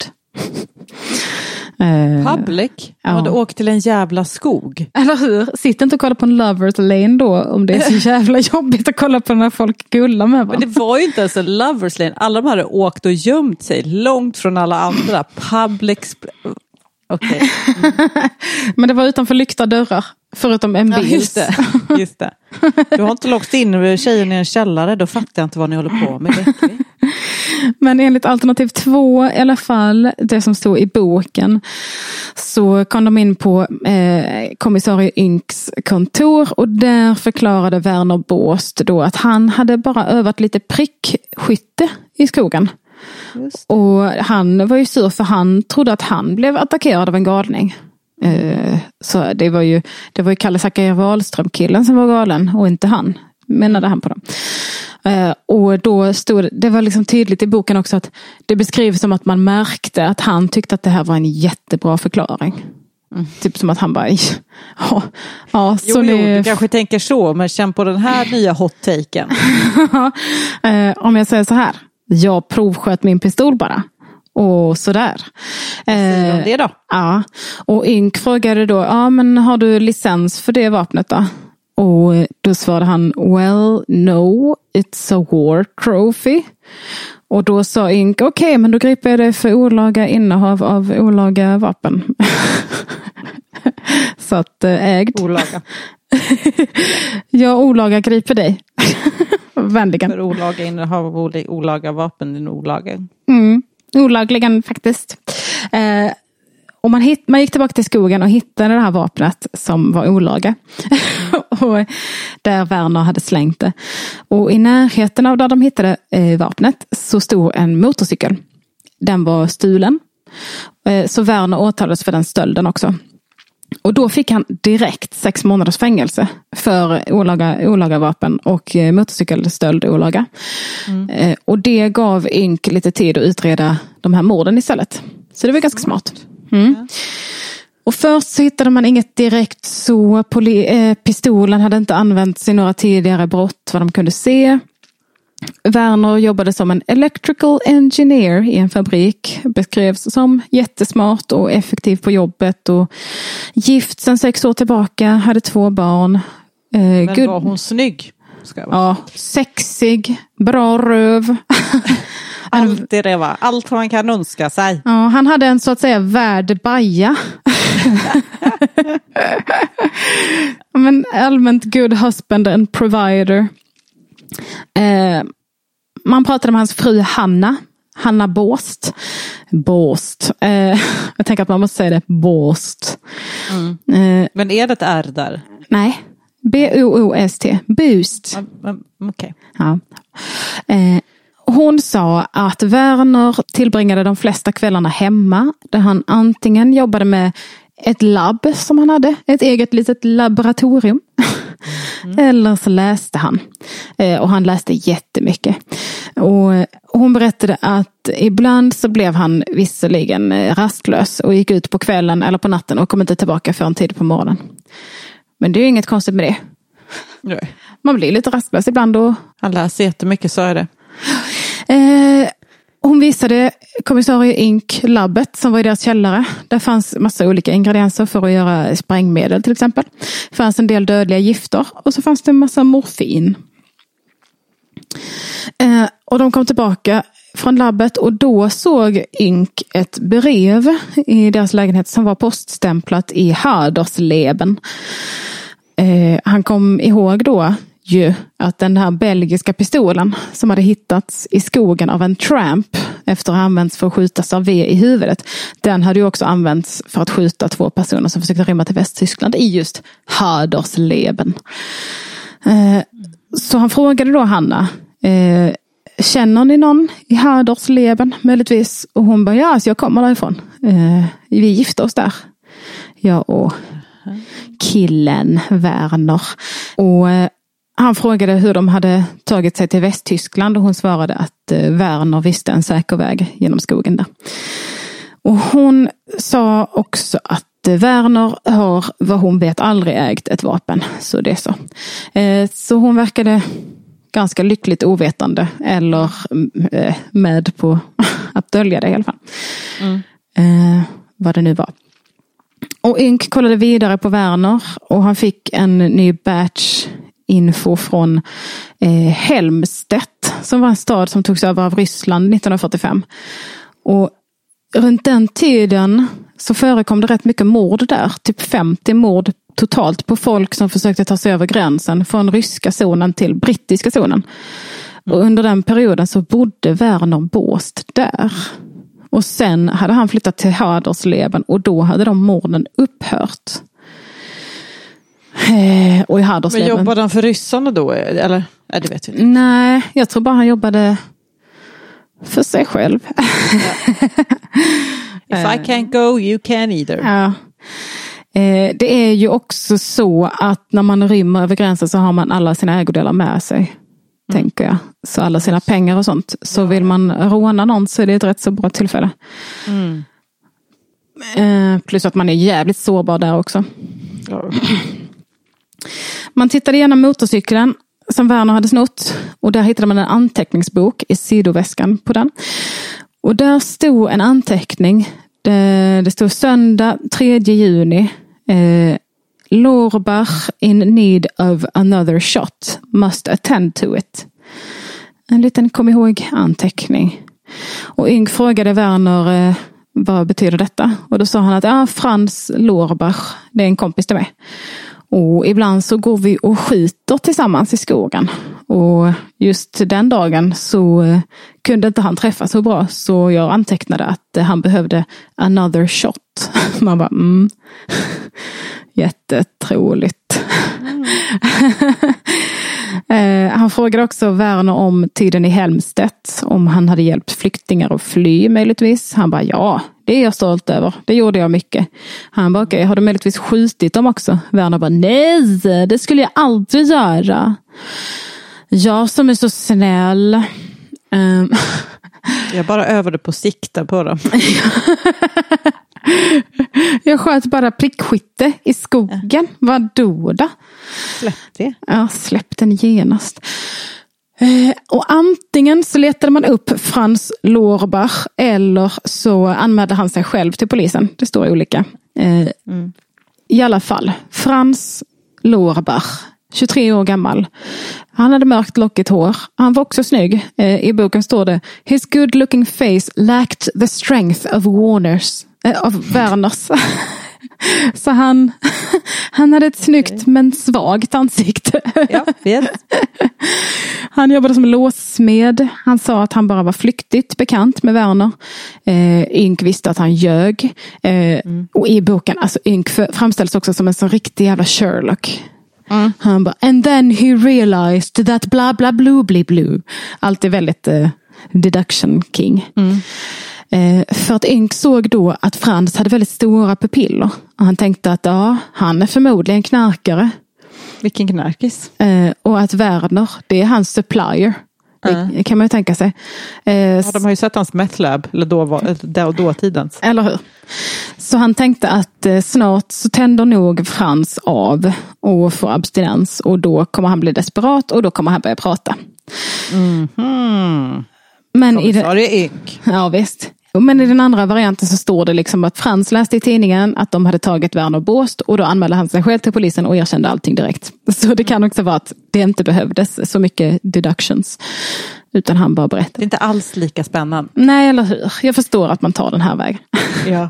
eh, public? Han hade ja. åkt till en jävla skog. Eller hur? Sitt inte och kolla på en Lovers Lane då, om det är så jävla jobbigt att kolla på när folk gullar med varandra. Men det var ju inte ens en Lovers Lane. Alla de hade åkt och gömt sig långt från alla andra. Public... Okej. Okay. Mm. Men det var utanför lyckta dörrar. Förutom en bil. Ja, just det. Just det. Du har inte låst in tjejen i en källare. Då fattar jag inte vad ni håller på med. Men enligt alternativ två i alla fall, det som stod i boken, så kom de in på eh, kommissarie Ynks kontor och där förklarade Werner Borst då att han hade bara övat lite prickskytte i skogen. Och han var ju sur för han trodde att han blev attackerad av en galning. Uh, så det var ju det var ju Kalle Zackari Wahlström-killen som var galen och inte han, menade han på dem. Uh, och då stod det var liksom tydligt i boken också att det beskrivs som att man märkte att han tyckte att det här var en jättebra förklaring. Mm. Typ som att han bara ja, ja så jo, ni... jo, du kanske tänker så, men känn på den här nya hot-taken. uh, om jag säger så här, jag provsköt min pistol bara. Och sådär. Vad säger de det då? Ja. Och Ynk frågade då, ja men har du licens för det vapnet då? Och då svarade han, well, no, it's a war trophy. Och då sa Ink, okej, okay, men då griper jag det för olaga innehav av olaga vapen. Så att ägd. Olaga. Jag olaga griper dig. Vänligen. För olaga innehav av olaga vapen, din olaga. Mm, olagligen faktiskt. Eh, och man, hitt, man gick tillbaka till skogen och hittade det här vapnet som var olaga. Och där Werner hade slängt det. Och i närheten av där de hittade eh, vapnet så stod en motorcykel. Den var stulen. Eh, så Werner åtalades för den stölden också. Och då fick han direkt sex månaders fängelse för olaga, olaga vapen och eh, motorcykelstöld olaga. Mm. Eh, och det gav Ink lite tid att utreda de här morden istället. Så det var ganska smart. Mm. Ja. Och först så hittade man inget direkt så. Poli- eh, pistolen hade inte använts i några tidigare brott vad de kunde se. Werner jobbade som en electrical engineer i en fabrik. Beskrevs som jättesmart och effektiv på jobbet. Och gift sedan sex år tillbaka. Hade två barn. Eh, Men good... var hon snygg? Ja, sexig. Bra röv. Allt det det var. Allt man kan önska sig. Ja, han hade en så att säga värd baja. Men allmänt good husband and provider. Eh, man pratade med hans fru Hanna. Hanna Båst. Båst. Eh, jag tänker att man måste säga det. Båst. Mm. Eh, Men är det ett R där? Nej. B O O S T. Boost. Okej. Okay. Ja. Eh, hon sa att Werner tillbringade de flesta kvällarna hemma. Där han antingen jobbade med ett labb som han hade. Ett eget litet laboratorium. Mm. Eller så läste han. Eh, och han läste jättemycket. Och hon berättade att ibland så blev han visserligen rastlös. Och gick ut på kvällen eller på natten och kom inte tillbaka förrän tid på morgonen. Men det är ju inget konstigt med det. Nej. Man blir lite rastlös ibland. Och... Han läser jättemycket, så är det. Eh, hon visade kommissarie Ink labbet som var i deras källare. Där fanns massa olika ingredienser för att göra sprängmedel till exempel. Det fanns en del dödliga gifter och så fanns det en massa morfin. Eh, och de kom tillbaka från labbet och då såg Ink ett brev i deras lägenhet som var poststämplat i Hadersleben. Eh, han kom ihåg då ju att den här belgiska pistolen som hade hittats i skogen av en tramp efter att ha använts för att skjuta Servet i huvudet, den hade ju också använts för att skjuta två personer som försökte rymma till Västtyskland i just Hadersleben. Eh, så han frågade då Hanna, eh, känner ni någon i Hadersleben möjligtvis? Och hon bara, ja, så jag kommer därifrån. Eh, vi gifte oss där. Ja, och killen Werner. Och eh, han frågade hur de hade tagit sig till Västtyskland och hon svarade att eh, Werner visste en säker väg genom skogen där. Och hon sa också att eh, Werner har vad hon vet aldrig ägt ett vapen. Så det är så. Eh, så hon verkade ganska lyckligt ovetande eller eh, med på att dölja det i alla fall. Mm. Eh, vad det nu var. Och Ink kollade vidare på Werner och han fick en ny batch info från eh, Helmstedt som var en stad som togs över av Ryssland nittonhundrafyrtiofem. Och runt den tiden så förekom det rätt mycket mord där. Typ femtio mord totalt på folk som försökte ta sig över gränsen från ryska zonen till brittiska zonen. Och under den perioden så bodde Werner Båst där. Och sen hade han flyttat till Hadersleben och då hade de morden upphört. Eh, och i Hadersleben. Men jobbade han för ryssarna då? Eller? Nej, det vet vi inte. Nej, jag tror bara han jobbade för sig själv. Ja. If I can't go, you can either. Ja. Eh, det är ju också så att när man rymmer över gränsen så har man alla sina ägodelar med sig. Mm. Tänker jag. Så alla sina pengar och sånt. Så ja. Vill man råna någon så är det ett rätt så bra tillfälle. Mm. Eh, plus att man är jävligt sårbar där också. Ja. Man tittade igenom motorcykeln som Werner hade snott. Och där hittade man en anteckningsbok i sidoväskan på den. Och där stod en anteckning. Det, det stod söndag tredje juni. Eh, Lorbach in need of another shot. Must attend to it. En liten kom ihåg anteckning. Och Ynk frågade Werner eh, vad betyder detta? Och då sa han att ja, Franz Lorbach, det är en kompis till mig. Och ibland så går vi och skjuter tillsammans i skogen. Och just den dagen så eh, kunde inte han träffa så bra. Så jag antecknade att eh, han behövde another shot. Man bara, mm. Jättetroligt. Mm. eh, han frågade också Werner om tiden i Helmstedt. Om han hade hjälpt flyktingar att fly möjligtvis. Han bara, ja, det är jag stolt över. Det gjorde jag mycket. Han bara, okej, okay, har du möjligtvis skjutit dem också? Werner bara, nej, det skulle jag aldrig göra. Jag som är så snäll. Um. Jag bara övade på sikta på dem. Jag sköt bara prickskytte i skogen. Vad då då? Släpp det. Ja, släpp den genast. Eh, och antingen så letade man upp Franz Lorbach eller så anmälde han sig själv till polisen. Det står olika. Eh, mm. I alla fall, Franz Lorbach, tjugotre år gammal. Han hade mörkt lockigt hår. Han var också snygg. Eh, I boken står det: His good looking face lacked the strength of Warners. Eh, av Werners. Så han, han hade ett snyggt okay. men svagt ansikte. Ja, vet. Han jobbade som låssmed. Han sa att han bara var flyktigt bekant med Werner. Eh, Ynk visste att han ljög. Eh, mm. Och i boken, alltså Ynk framställs också som en sån riktig jävla Sherlock. Mm. Han bara, and then he realized that bla bla blue bli blue. Allt är väldigt eh, deduction king. Mm. Eh, för att Ynk såg då att Franz hade väldigt stora pupiller. Och han tänkte att ja, han är förmodligen knarkare. Vilken knarkis? Eh, och att Werner, det är hans supplier. Mm. Det kan man ju tänka sig. Eh, ja, de har ju sett hans meth lab, eller då, då, då tidens. Eller hur? Så han tänkte att eh, snart så tänder nog Franz av och får abstinens. Och då kommer han bli desperat och då kommer han börja prata. Mm-hmm. Men i det, Ynk. Ja, visst. Men i den andra varianten så står det liksom att Franz läste i tidningen att de hade tagit Werner Borst och då anmälde han sig själv till polisen och erkände allting direkt. Så det kan också vara att det inte behövdes så mycket deductions utan han bara berättade. Det är inte alls lika spännande. Nej, eller hur? Jag förstår att man tar den här vägen. Ja.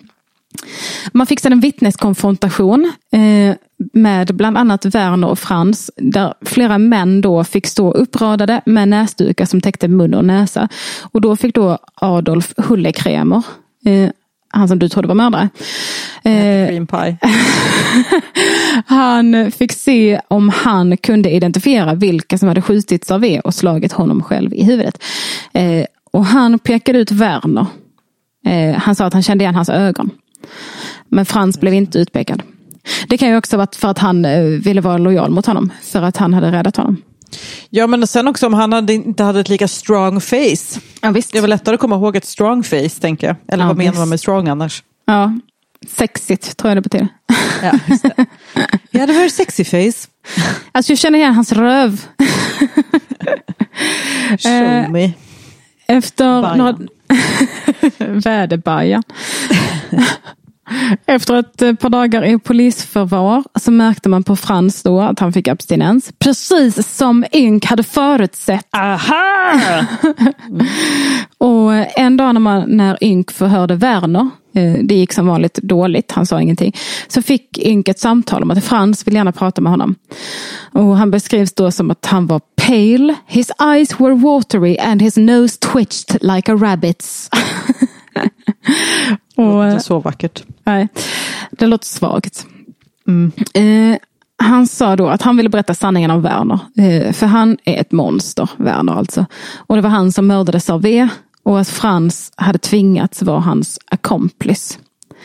Man fick sedan en vittneskonfrontation eh, med bland annat Werner och Franz där flera män då fick stå uppradade med näsdukar som täckte mun och näsa. Och då fick då Adolf Hullekremer, eh, han som du trodde var mördare. Eh, Green pie. Han fick se om han kunde identifiera vilka som hade skjutits av V och slagit honom själv i huvudet. Eh, och han pekade ut Werner. Eh, han sa att han kände igen hans ögon. Men Franz blev inte utpekad. Det kan ju också vara för att han ville vara lojal mot honom. För att han hade räddat honom. Ja, men sen också om han hade, inte hade ett lika strong face. Ja, visst. Det var lättare att komma ihåg ett strong face, tänker jag. Eller ja, vad menar man med strong annars? Ja, sexigt tror jag det betyder. Ja, just det. Ja, det var sexy face. Alltså jag känner igen hans röv. Show me. Efter några... Värdebajan. Efter ett par dagar i polisförvar så märkte man på Franz då att han fick abstinens. Precis som Ynk hade förutsett. Aha! Mm. Och en dag när, man, när Ynk förhörde Werner, det gick som vanligt dåligt, han sa ingenting, så fick Ynk ett samtal om att Franz vill gärna prata med honom. Och han beskrivs då som att han var pale, his eyes were watery and his nose twitched like a rabbit's. Och, det är så vackert. Nej, det låter svagt. Mm. Eh, han sa då att han ville berätta sanningen om Werner. Eh, för han är ett monster, Werner alltså. Och det var han som mördades av V. Och att Franz hade tvingats vara hans accomplice.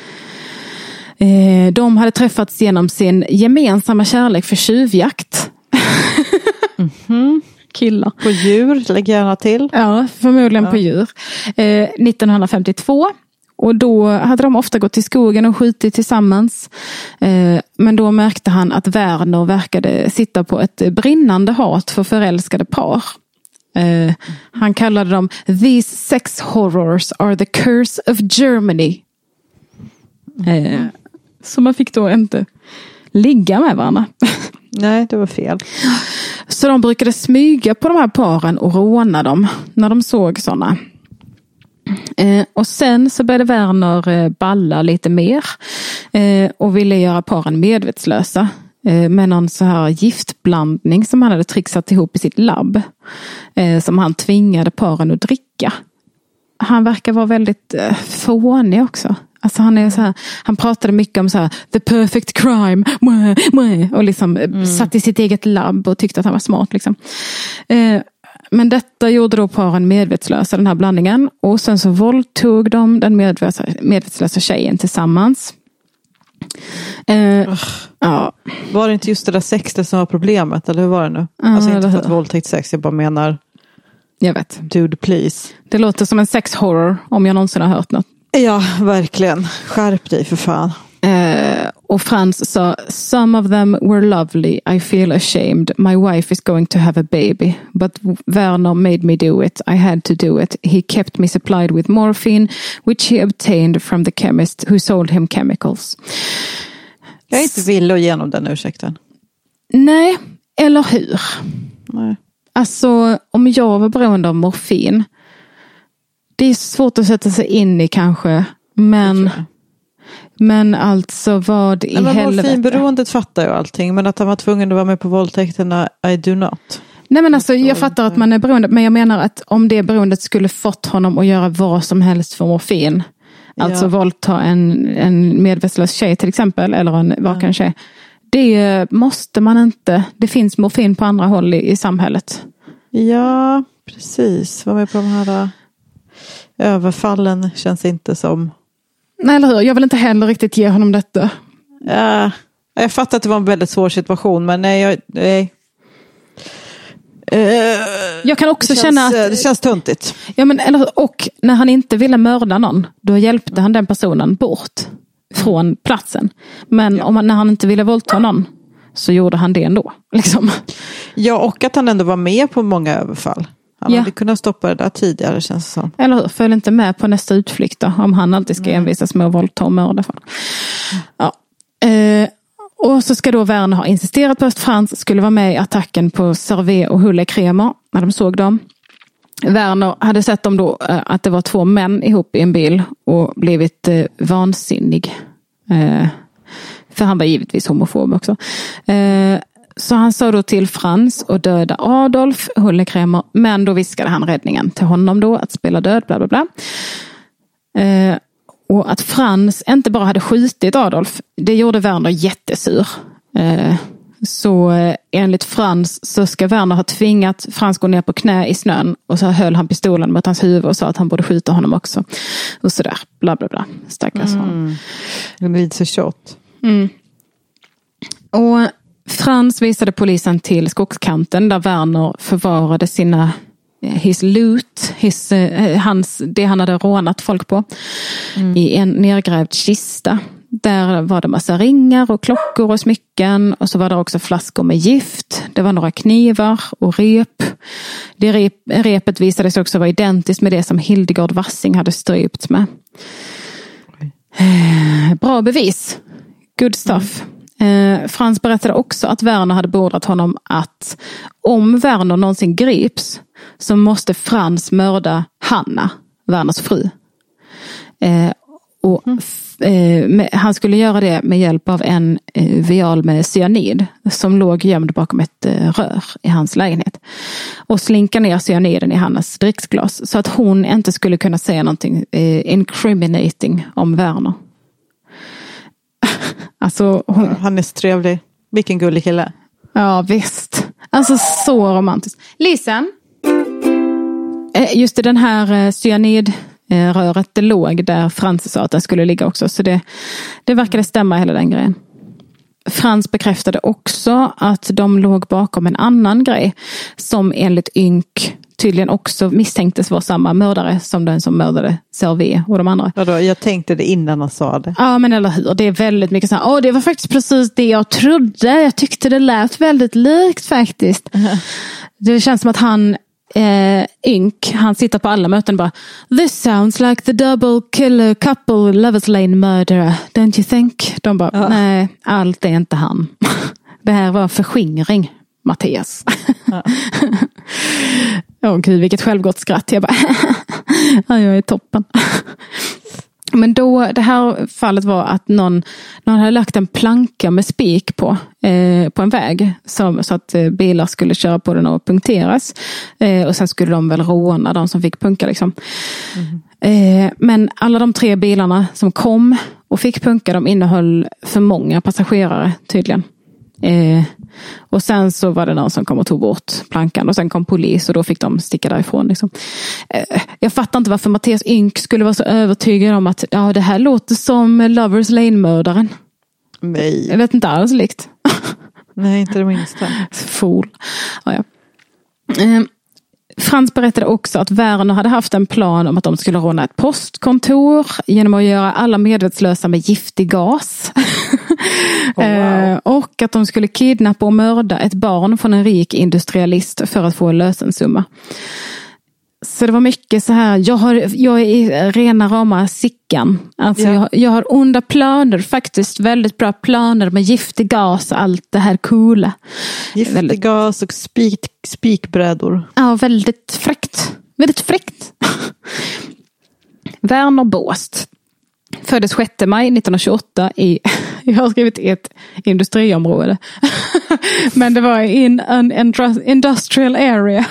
Eh, de hade träffats genom sin gemensamma kärlek för tjuvjakt. Mm-hmm. Killar. På djur, lägger gärna till. Ja, förmodligen ja. på djur. Eh, nittonhundrafemtiotvå. Och då hade de ofta gått till skogen och skjutit tillsammans. Eh, men då märkte han att Werner verkade sitta på ett brinnande hat för förälskade par. Eh, han kallade dem These sex horrors are the curse of Germany. Eh, så man fick då inte ligga med varandra. Nej, det var fel. Så de brukade smyga på de här paren och råna dem när de såg sådana. Eh, och sen så började Werner eh, balla lite mer eh, och ville göra paren medvetslösa eh, med någon så här giftblandning som han hade trixat ihop i sitt labb eh, som han tvingade paren att dricka. Han verkar vara väldigt eh, fånig också. Alltså han är så här, han pratade mycket om så här the perfect crime mwah, mwah, och liksom mm. satt i sitt eget labb och tyckte att han var smart liksom. Eh, men detta gjorde då paren medvetslösa, den här blandningen, och sen så våldtog de den medvetslösa, medvetslösa tjejen tillsammans. Eh, ja. Var det inte just det där sexet som var problemet, eller hur var det nu? Ja, alltså inte för att våldtäkt sex, jag bara menar jag vet. Dude, please. Det låter som en sex horror om jag någonsin har hört något. Ja, verkligen. Skärp dig för fan. Eh, och Frans sa, some of them were lovely. I feel ashamed. My wife is going to have a baby. But Werner made me do it. I had to do it. He kept me supplied with morphine, which he obtained from the chemist who sold him chemicals. Jag är inte villig att ge honom den ursäkten. Nej, eller hur? Nej. Alltså, om jag var beroende av morfin, det är svårt att sätta sig in i kanske, men men alltså vad i men helvete. Morfinberoendet fattar jag allting, men att han var tvungen att vara med på våldtäkterna, I do not. Nej men alltså jag fattar att man är beroende, men jag menar att om det beroendet skulle fått honom att göra vad som helst för morfin, alltså ja. våldta en, en medvetslös tjej till exempel, eller en vaken ja. tjej, det måste man inte, det finns morfin på andra håll i, i samhället. Ja, precis. Var med på de här överfallen känns inte som... Nej, eller hur? Jag vill inte heller riktigt ge honom detta. Ja, jag fattar att det var en väldigt svår situation, men nej, jag... Nej. Uh, jag kan också det känns, känna att... Det känns tuntigt. Ja, men, eller hur? Och när han inte ville mörda någon, då hjälpte han den personen bort från platsen. Men ja. om han, när han inte ville våldta någon, så gjorde han det ändå. Liksom. Ja, och att han ändå var med på många överfall. Han ja. hade kunnat stoppa det där tidigare, känns det som. Eller hur? Följ inte med på nästa utflykt då, om han alltid ska envisas med att våldta och mörda. Ja. Eh, och så ska då Werner ha insisterat på att Frans skulle vara med i attacken på Servet och Hulle Kremer när de såg dem. Werner hade sett dem då eh, att det var två män ihop i en bil och blivit eh, vansinnig. Eh, för han var givetvis homofob också. Eh, Så han sa då till Frans och döda Adolf Hullekrämer, men då viskade han räddningen till honom då, att spela död, bla bla bla. Eh, och att Frans inte bara hade skjutit Adolf, det gjorde Werner jättesur. Eh, så eh, enligt Frans så ska Werner ha tvingat Frans gå ner på knä i snön, och så höll han pistolen mot hans huvud och sa att han borde skjuta honom också. Och sådär, bla bla bla. Stackars mm. honom. Det blir så tjott. Mm. Och Frans visade polisen till skogskanten där Werner förvarade sina his loot, his, hans, det han hade rånat folk på mm. i en nergrävd kista. Där var det massa ringar och klockor och smycken, och så var det också flaskor med gift. Det var några knivar och rep. Det rep, repet visade sig också vara identiskt med det som Hildegard Wassing hade strypt med. Bra bevis. Good stuff. Mm. Eh, Frans berättade också att Werner hade beordrat honom att om Werner någonsin grips så måste Frans mörda Hanna, Werners fru. Eh, och f- eh, med, han skulle göra det med hjälp av en eh, vial med cyanid som låg gömd bakom ett eh, rör i hans lägenhet. Och slinka ner cyaniden i Hannas dricksglas så att hon inte skulle kunna säga någonting eh, incriminating om Werner. Alltså, hon... Han är så trevlig. Vilken gullig kille. Ja, visst. Alltså så romantiskt. Lisen. Just i den här cyanidröret, det låg där Frans sa att den skulle ligga också. Så det, det verkade stämma hela den grejen. Frans bekräftade också att de låg bakom en annan grej som enligt Ynk tydligen också misstänktes vara samma mördare som den som mördade Servet och de andra. Ja då, jag tänkte det innan han sa det. Ja, men eller hur? Det är väldigt mycket så här, åh, det var faktiskt precis det jag trodde. Jag tyckte det lät väldigt likt faktiskt. Uh-huh. Det känns som att han eh, Ynk, han sitter på alla möten och bara, this sounds like the double killer couple Lovers Lane murderer, don't you think? De bara, ja. nej, allt är inte han. Det här var förskingring, Mattias. Ja. Åh gud, vilket självgott skratt. Jag bara, ja, jag är toppen. Men då, det här fallet var att någon, någon hade lagt en planka med spik på, eh, på en väg. Som, så att eh, bilar skulle köra på den och punkteras. Eh, och sen skulle de väl råna de som fick punka liksom. Mm. Eh, men alla de tre bilarna som kom och fick punka, de innehöll för många passagerare tydligen. Eh, och sen så var det någon som kom och tog bort plankan och sen kom polis och då fick de sticka därifrån liksom. eh, jag fattar inte varför Mattias Ynk skulle vara så övertygad om att ja, det här låter som Lovers Lane-mördaren. Nej. Jag vet inte alls likt. Nej, inte det minsta. Fool. Ja, ja. Eh, Frans berättade också att Werner hade haft en plan om att de skulle råna ett postkontor genom att göra alla medvetslösa med giftig gas. Oh, wow. Och att de skulle kidnappa och mörda ett barn från en rik industrialist för att få en lösensumma. Så det var mycket så här, jag, har, jag är i rena rama Sickan. Alltså ja. jag, jag har onda planer, faktiskt väldigt bra planer med giftig gas och allt det här coola. Giftig väldigt... gas och spik, spikbrädor. Ja, väldigt fräckt. Väldigt fräckt. Werner Båst föddes sjätte maj nittonhundratjugoåtta i, jag har skrivit ett industriområde. Men det var in an industrial area.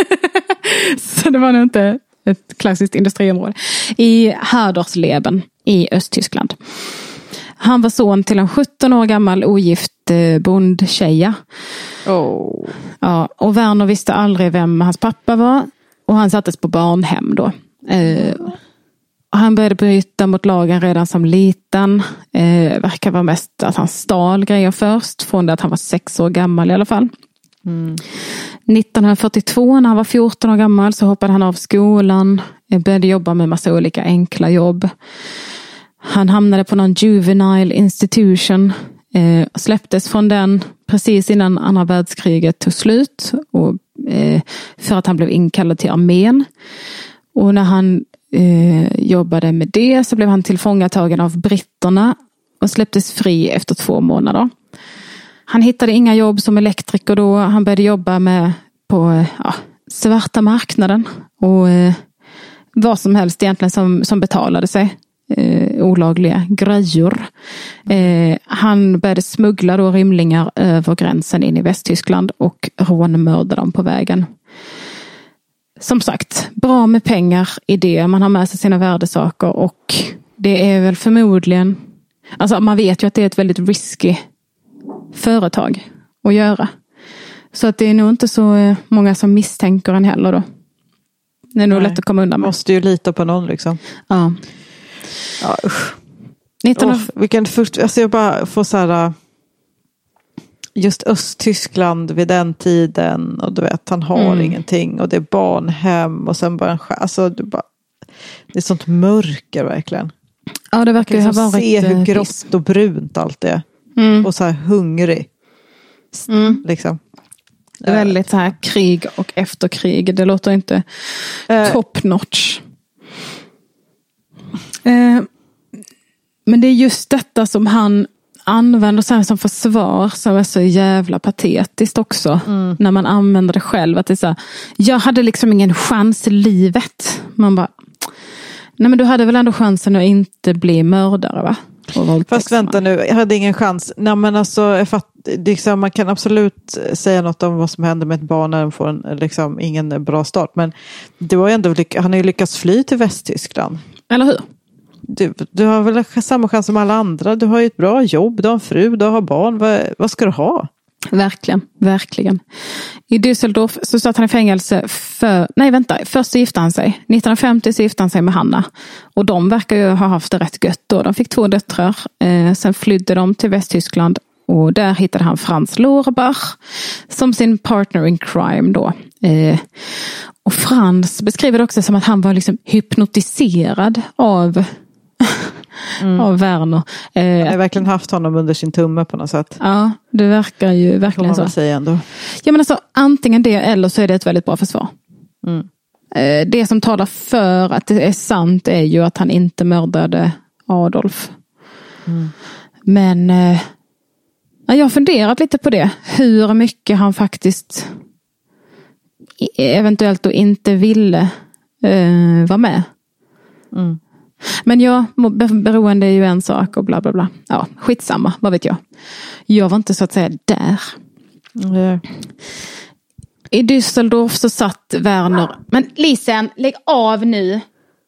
Så det var nog inte ett klassiskt industriområde. I Hadersleben i Östtyskland. Han var son till en sjutton år gammal ogift bondtjeja. Oh. Ja, och Werner visste aldrig vem hans pappa var. Och han sattes på barnhem då. Eh, han började bryta mot lagen redan som liten. Eh, verkar vara mest att han stal grejer först. Från det att han var sex år gammal i alla fall. Mm. nittonhundrafyrtiotvå när han var fjorton år gammal så hoppade han av skolan. Började jobba med massa olika enkla jobb. Han hamnade på någon juvenile institution. Eh, släpptes från den precis innan andra världskriget tog slut. Och, eh, för att han blev inkallad till armén. Och när han eh, jobbade med det så blev han tillfångatagen av britterna. Och släpptes fri efter två månader. Han hittade inga jobb som elektriker då. Han började jobba med på ja, svarta marknaden. Och eh, vad som helst egentligen som, som betalade sig. Eh, olagliga grejer. Eh, han började smuggla då rymlingar över gränsen in i Västtyskland. Och rånmörda dem på vägen. Som sagt, bra med pengar i det. Man har med sig sina värdesaker. Och det är väl förmodligen... Alltså man vet ju att det är ett väldigt risky företag att göra. Så att det är nog inte så många som misstänker en heller då. Det är nog Nej, lätt att komma undan med. Måste ju lita på någon liksom. Ja. Ja, usch. nittonhundra... oh, vilken först, alltså jag bara får så här just Östtyskland vid den tiden och du vet, han har mm. ingenting och det är barnhem och sen bara en alltså du bara det är sånt mörker verkligen. Ja, det verkar ju ha varit se hur grått och brunt allt är. Mm. Och så här hungrig. Mm. Liksom. Väldigt så här krig och efterkrig. Det låter inte uh, top notch. Uh, men det är just detta som han använder sen som försvar som är så jävla patetiskt också. Mm. När man använder det själv. Att det är så här, jag hade liksom ingen chans i livet. Man bara, nej men du hade väl ändå chansen att inte bli mördare va? Fast vänta nu, jag hade ingen chans. Nej men alltså, jag fatt, liksom, man kan absolut säga något om vad som händer med ett barn när de får en, liksom, ingen bra start. Men det var ju ändå, han har ju lyckats fly till Västtyskland. Eller hur? Du, du har väl samma chans som alla andra. Du har ju ett bra jobb, du har en fru, du har barn. Vad, vad ska du ha? Verkligen, verkligen. I Düsseldorf så satt han i fängelse för... Nej, vänta. Först så gifte han sig. nittonhundrafemtio så gifte han sig med Hanna. Och de verkar ju ha haft det rätt gött då. De fick två döttrar. Eh, sen flydde de till Västtyskland. Och där hittade han Franz Lorbach som sin partner in crime då. Eh, och Frans beskriver det också som att han var liksom hypnotiserad av... Mm. av Werner. Eh, jag har verkligen haft honom under sin tumme på något sätt. Ja, det verkar ju verkligen så. Säga ändå. Ja, men alltså, antingen det eller så är det ett väldigt bra försvar. Mm. Det som talar för att det är sant är ju att han inte mördade Adolf. Mm. Men eh, jag har funderat lite på det. Hur mycket han faktiskt eventuellt då inte ville eh, vara med. Mm. Men ja, beroende är ju en sak och bla bla bla. Ja, skitsamma, vad vet jag. Jag var inte så att säga där. Mm. I Düsseldorf så satt Werner. Men Lisen, lägg av nu.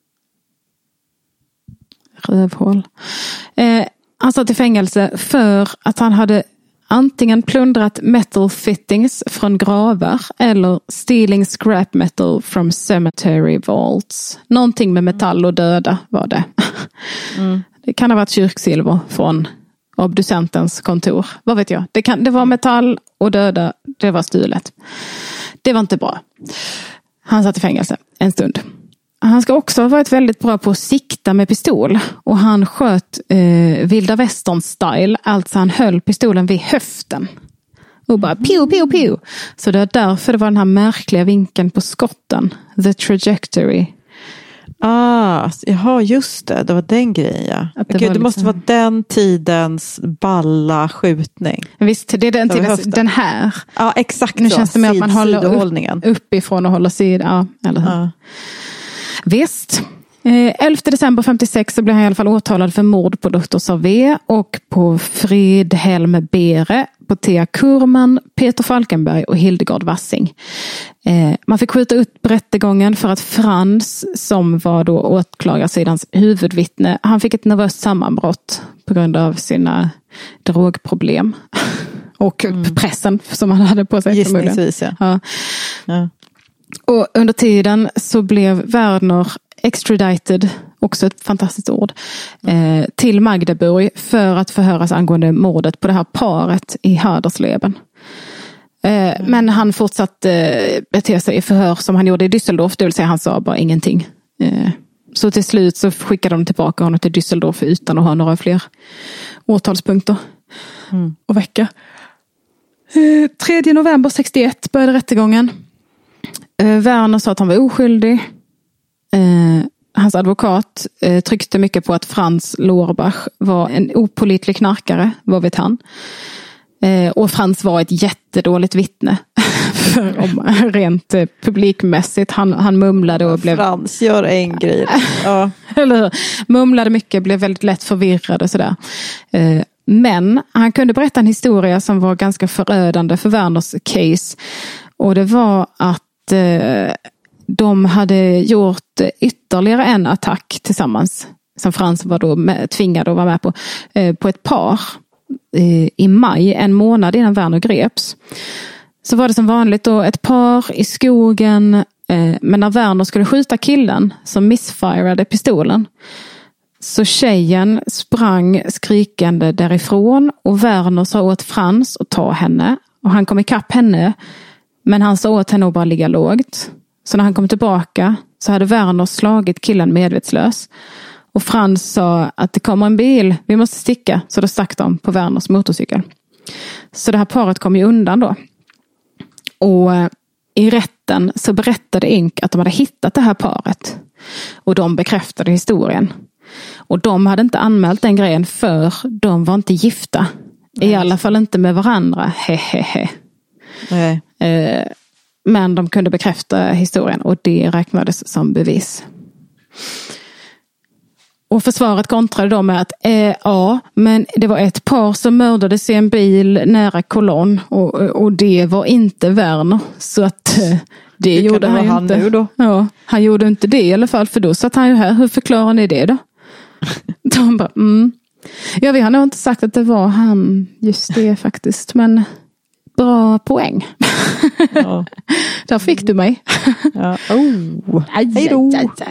Rövhål. Eh, han satt i fängelse för att han hade antingen plundrat metal fittings från gravar eller stealing scrap metal from cemetery vaults. Någonting med metall och döda var det. Mm. Det kan ha varit kyrksilver från obducentens kontor. Vad vet jag? Det, kan, det var metall och döda. Det var stulet. Det var inte bra. Han satt i fängelse en stund. Han ska också ha varit väldigt bra på att sikta med pistol. Och han sköt eh, vilda västern style. Alltså han höll pistolen vid höften. Och bara pew, pew, pew. Så det är därför det var den här märkliga vinkeln på skotten. The trajectory. Ah, jaha, just det. Det var den grejen, ja. Det, Gud, det måste liksom vara den tidens balla skjutning. Visst, det är den tidens, den här. Ja, exakt. Nu så. känns det med att man håller upp, uppifrån och håller sidan. Ja, eller hur? Ja. Visst. elfte december femtiosex så blev han i alla fall åtalad för mord på doktor Sarvé och på Fridhelm Bere, på Thea Kurman, Peter Falkenberg och Hildegard Wassing. Eh, man fick skjuta upp rättegången för att Frans, som var då åklagarsidans huvudvittne, han fick ett nervöst sammanbrott på grund av sina drogproblem och mm. pressen som han hade på sig. Gissningsvis, ja. Ja. Ja. Och under tiden så blev Werner extradited, också ett fantastiskt ord, eh, till Magdeburg för att förhöras angående mordet på det här paret i Hadersleben. Eh, mm. Men han fortsatte eh, bete sig i förhör som han gjorde i Düsseldorf, det vill säga han sa bara ingenting. Eh, så till slut så skickade de tillbaka honom till Düsseldorf utan att ha några fler åtalspunkter mm. och vecka. Eh, tredje november sextioett började rättegången. Eh, Werner sa att han var oskyldig. Eh, hans advokat eh, tryckte mycket på att Franz Lorbach var en opålitlig knarkare, vad vet han. Eh, och Franz var ett jättedåligt vittne. För, om, rent eh, publikmässigt. Han, han mumlade och blev... Frans gör en grej. Ja. Eller hur? Mumlade mycket, blev väldigt lätt förvirrad och sådär. Eh, men han kunde berätta en historia som var ganska förödande för Werners case. Och det var att eh, de hade gjort ytterligare en attack tillsammans, som Frans var då med, tvingad att vara med på, eh, på ett par eh, i maj, en månad innan Werner greps. Så var det som vanligt då ett par i skogen, eh, men när Werner skulle skjuta killen som missfirade pistolen, så tjejen sprang skrikande därifrån och Werner sa åt Frans att ta henne, och han kom ikapp henne, men han sa åt henne att bara ligga lågt. Så när han kom tillbaka så hade Werner slagit killen medvetslös. Och Frans sa att det kommer en bil, vi måste sticka. Så då stack de på Werners motorcykel. Så det här paret kom ju undan då. Och i rätten så berättade Ink att de hade hittat det här paret. Och de bekräftade historien. Och de hade inte anmält den grejen för de var inte gifta. I alla fall inte med varandra. Hehehe. Nej. Eh, Men de kunde bekräfta historien och det räknades som bevis. Och försvaret kontrade då med att eh, ja, men det var ett par som mördades i en bil nära Cologne och, och det var inte Werner. Så att eh, det, det gjorde han, han inte. Nu då? Ja, han gjorde inte det i alla fall, för då satt han ju här. Hur förklarar ni det då? De bara, mm. Ja, vi har nog inte sagt att det var han just det faktiskt, men bra poäng. Ja. Där fick du mig. Ja. Oh. Hej då.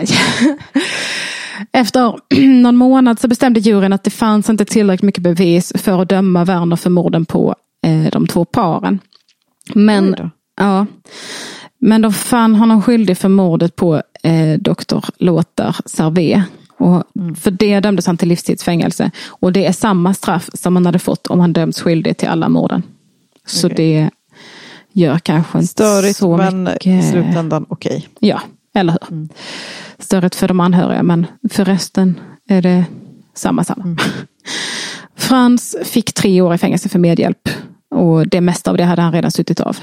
Efter någon månad så bestämde juryn att det fanns inte tillräckligt mycket bevis för att döma Werner för morden på eh, de två paren. Men, ja, men de fann honom skyldig för mordet på eh, doktor Lothar Sarvé. Och för det dömdes han till livstidsfängelse. Och det är samma straff som han hade fått om han döms skyldig till alla morden. Så okay. det gör kanske inte störigt, så men mycket. i slutändan okej. Okay. Ja, eller hur? Mm. Störigt för de anhöriga, men för resten är det samma samma. Mm. Frans fick tre år i fängelse för medhjälp. Och det mesta av det hade han redan suttit av.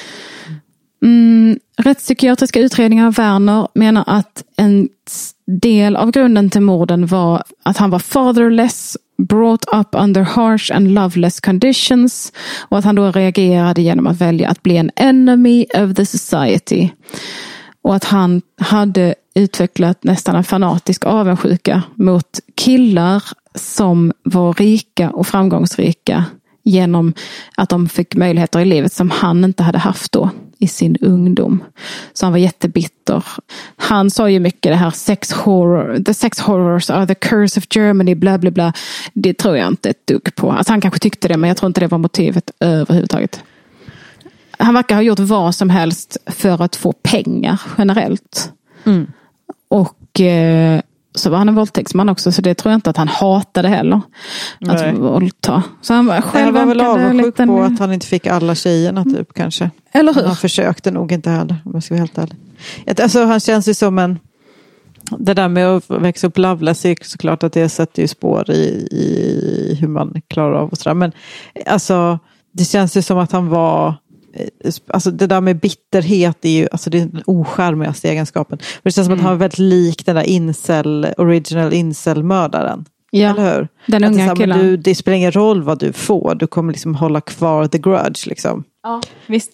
Mm, rättspsykiatriska utredningar av Werner menar att en del av grunden till morden var att han var fatherless, brought up under harsh and loveless conditions, och att han då reagerade genom att välja att bli en enemy of the society. Och att han hade utvecklat nästan en fanatisk avundsjuka mot killar som var rika och framgångsrika genom att de fick möjligheter i livet som han inte hade haft då i sin ungdom. Så han var jättebitter. Han sa ju mycket det här sex horror, the sex horrors are the curse of Germany, bla bla bla. Det tror jag inte ett dugg på. Alltså han kanske tyckte det, men jag tror inte det var motivet överhuvudtaget. Han verkar ha gjort vad som helst för att få pengar generellt. Mm. Och eh, så var han en våldtäktsman också, så det tror jag inte att han hatade heller. Nej. Att våldta. Så han var själv var väl avundsjuk på att han inte fick alla tjejerna typ kanske. Eller hur? Han försökte nog inte heller, om jag ska vara helt ärlig. Alltså han känns ju som en, det där med att växa upp loveless är såklart att det sätter ju spår i, i hur man klarar av och sådär. Men alltså det känns ju som att han var, alltså det där med bitterhet är ju, alltså det är den ocharmigaste egenskapen. För det känns som mm. att han var väldigt lik den där incel, original incel-mördaren. Ja, eller hur? Den unga att det, killen. du, det spelar ingen roll vad du får, du kommer liksom hålla kvar the grudge liksom. Ja, visst.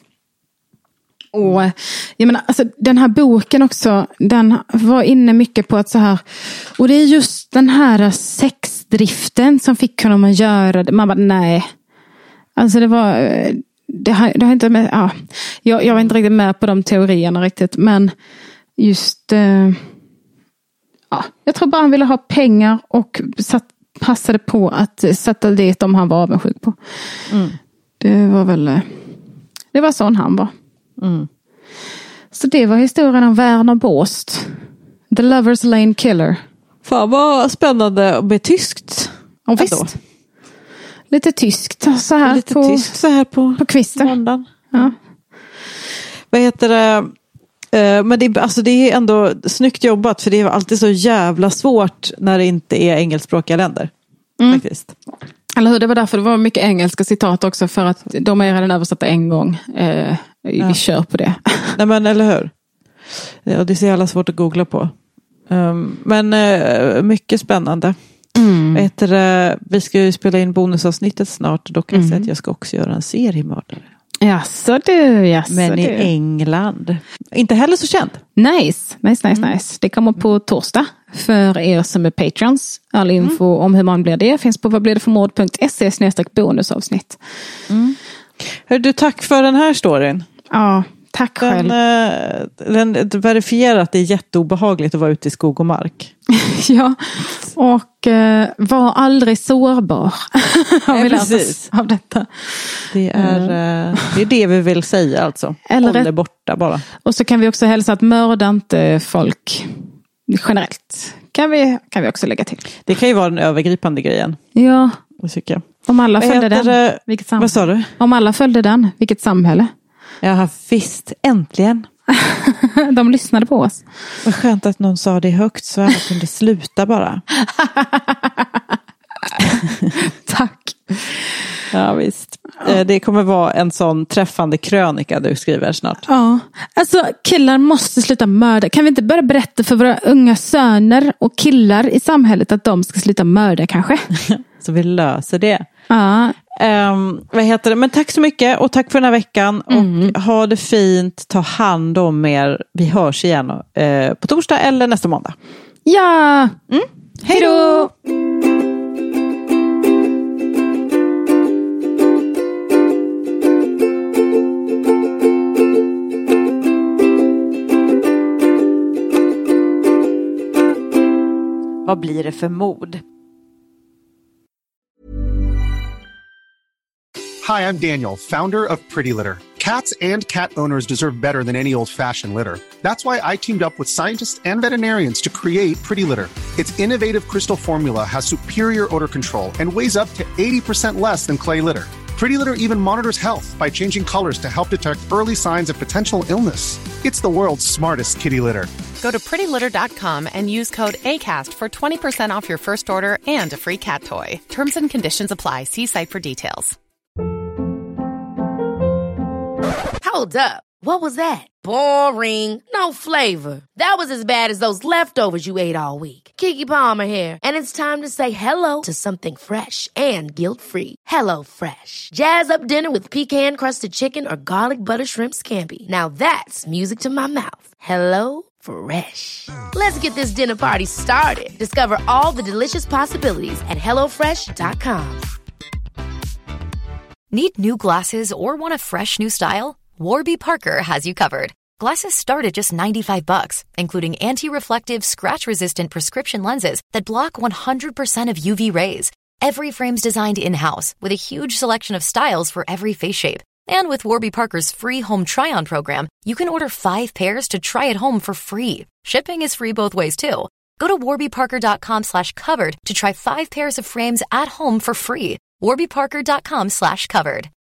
Och jag menar, alltså, den här boken också, den var inne mycket på att så här, och det är just den här sexdriften som fick honom att göra det. Man bara, nej. Alltså det var, det har, det har inte med, ja, jag, jag var inte riktigt med på de teorierna riktigt, men just, eh, ja, jag tror bara han ville ha pengar och satt, passade på att sätta dit om han var avundsjuk på. Mm. Det var väl, det var sån han var. Mm. Så det var historien om Werner Borst, The Lover's Lane Killer. Fan vad spännande med tyskt. Och visst. Lite tyskt så här Lite på, tyskt så här på, på kvisten. Ja. Mm. Vad heter det? Uh, men det, alltså det är ändå snyggt jobbat, för det är alltid så jävla svårt när det inte är engelskspråkiga länder. Mm. Faktiskt. Eller hur, det var därför det var mycket engelska citat också, för att de är redan översatta en gång. Eh, vi ja. kör på det. Nej men eller hur? Ja, det är så jävla svårt att googla på. Um, men uh, mycket spännande. Mm. Vet du, vi ska ju spela in bonusavsnittet snart, och då kan jag mm. säga att jag ska också göra en seriemördare. Jaså du, jaså Men du. i England. Inte heller så känd. Nice, nice, nice, mm. nice. Det kommer på torsdag för er som är patrons. All info mm. om hur man blir det finns på vadblivdetformord punkt se snedstreck bonusavsnitt. Mm. Hör du, tack för den här storyn. Ja, tack den, själv. Den, den verifierar att det är jätteobehagligt att vara ute i skog och mark. Ja, och eh, var aldrig sårbar. Har vi lärt oss av detta. Det är, mm. det är det vi vill säga alltså. Eller håll det borta bara. Och så kan vi också hälsa att mörda inte folk generellt. Kan vi, kan vi också lägga till. Det kan ju vara den övergripande grejen. Ja. Jag. Om alla följde den. Det? Vilket samhälle? Vad sa du? Om alla följde den. Vilket samhälle? Ja, visst. Äntligen. De lyssnade på oss. Vad skönt att någon sa det högt så jag kunde sluta bara. Tack. Ja visst. Ja. Det kommer vara en sån träffande krönika du skriver snart. Ja. Alltså killar måste sluta mörda. Kan vi inte börja berätta för våra unga söner och killar i samhället att de ska sluta mörda kanske? Så vi löser det. Ja. Um, vad heter det? Men tack så mycket och tack för den här veckan. Mm. Och ha det fint. Ta hand om er. Vi hörs igen uh, på torsdag eller nästa måndag. Ja. Mm. Hej då! Vad blir det för mod? Hi, I'm Daniel, founder of Pretty Litter. Cats and cat owners deserve better than any old-fashioned litter. That's why I teamed up with scientists and veterinarians to create Pretty Litter. Its innovative crystal formula has superior odor control and weighs up to eighty percent less than clay litter. Pretty Litter even monitors health by changing colors to help detect early signs of potential illness. It's the world's smartest kitty litter. Go to pretty litter dot com and use code ACAST for twenty percent off your first order and a free cat toy. Terms and conditions apply. See site for details. Hold up. What was that? Boring. No flavor. That was as bad as those leftovers you ate all week. Keke Palmer here, and it's time to say hello to something fresh and guilt-free. Hello Fresh. Jazz up dinner with pecan-crusted chicken or garlic butter shrimp scampi. Now that's music to my mouth. Hello Fresh. Let's get this dinner party started. Discover all the delicious possibilities at hello fresh dot com. Need new glasses or want a fresh new style? Warby Parker has you covered. Glasses start at just ninety-five bucks, including anti-reflective, scratch-resistant prescription lenses that block one hundred percent of U V rays. Every frame's designed in-house with a huge selection of styles for every face shape. And with Warby Parker's free home try-on program, you can order five pairs to try at home for free. Shipping is free both ways, too. Go to warby parker dot com slash covered to try five pairs of frames at home for free. warby parker dot com slash covered.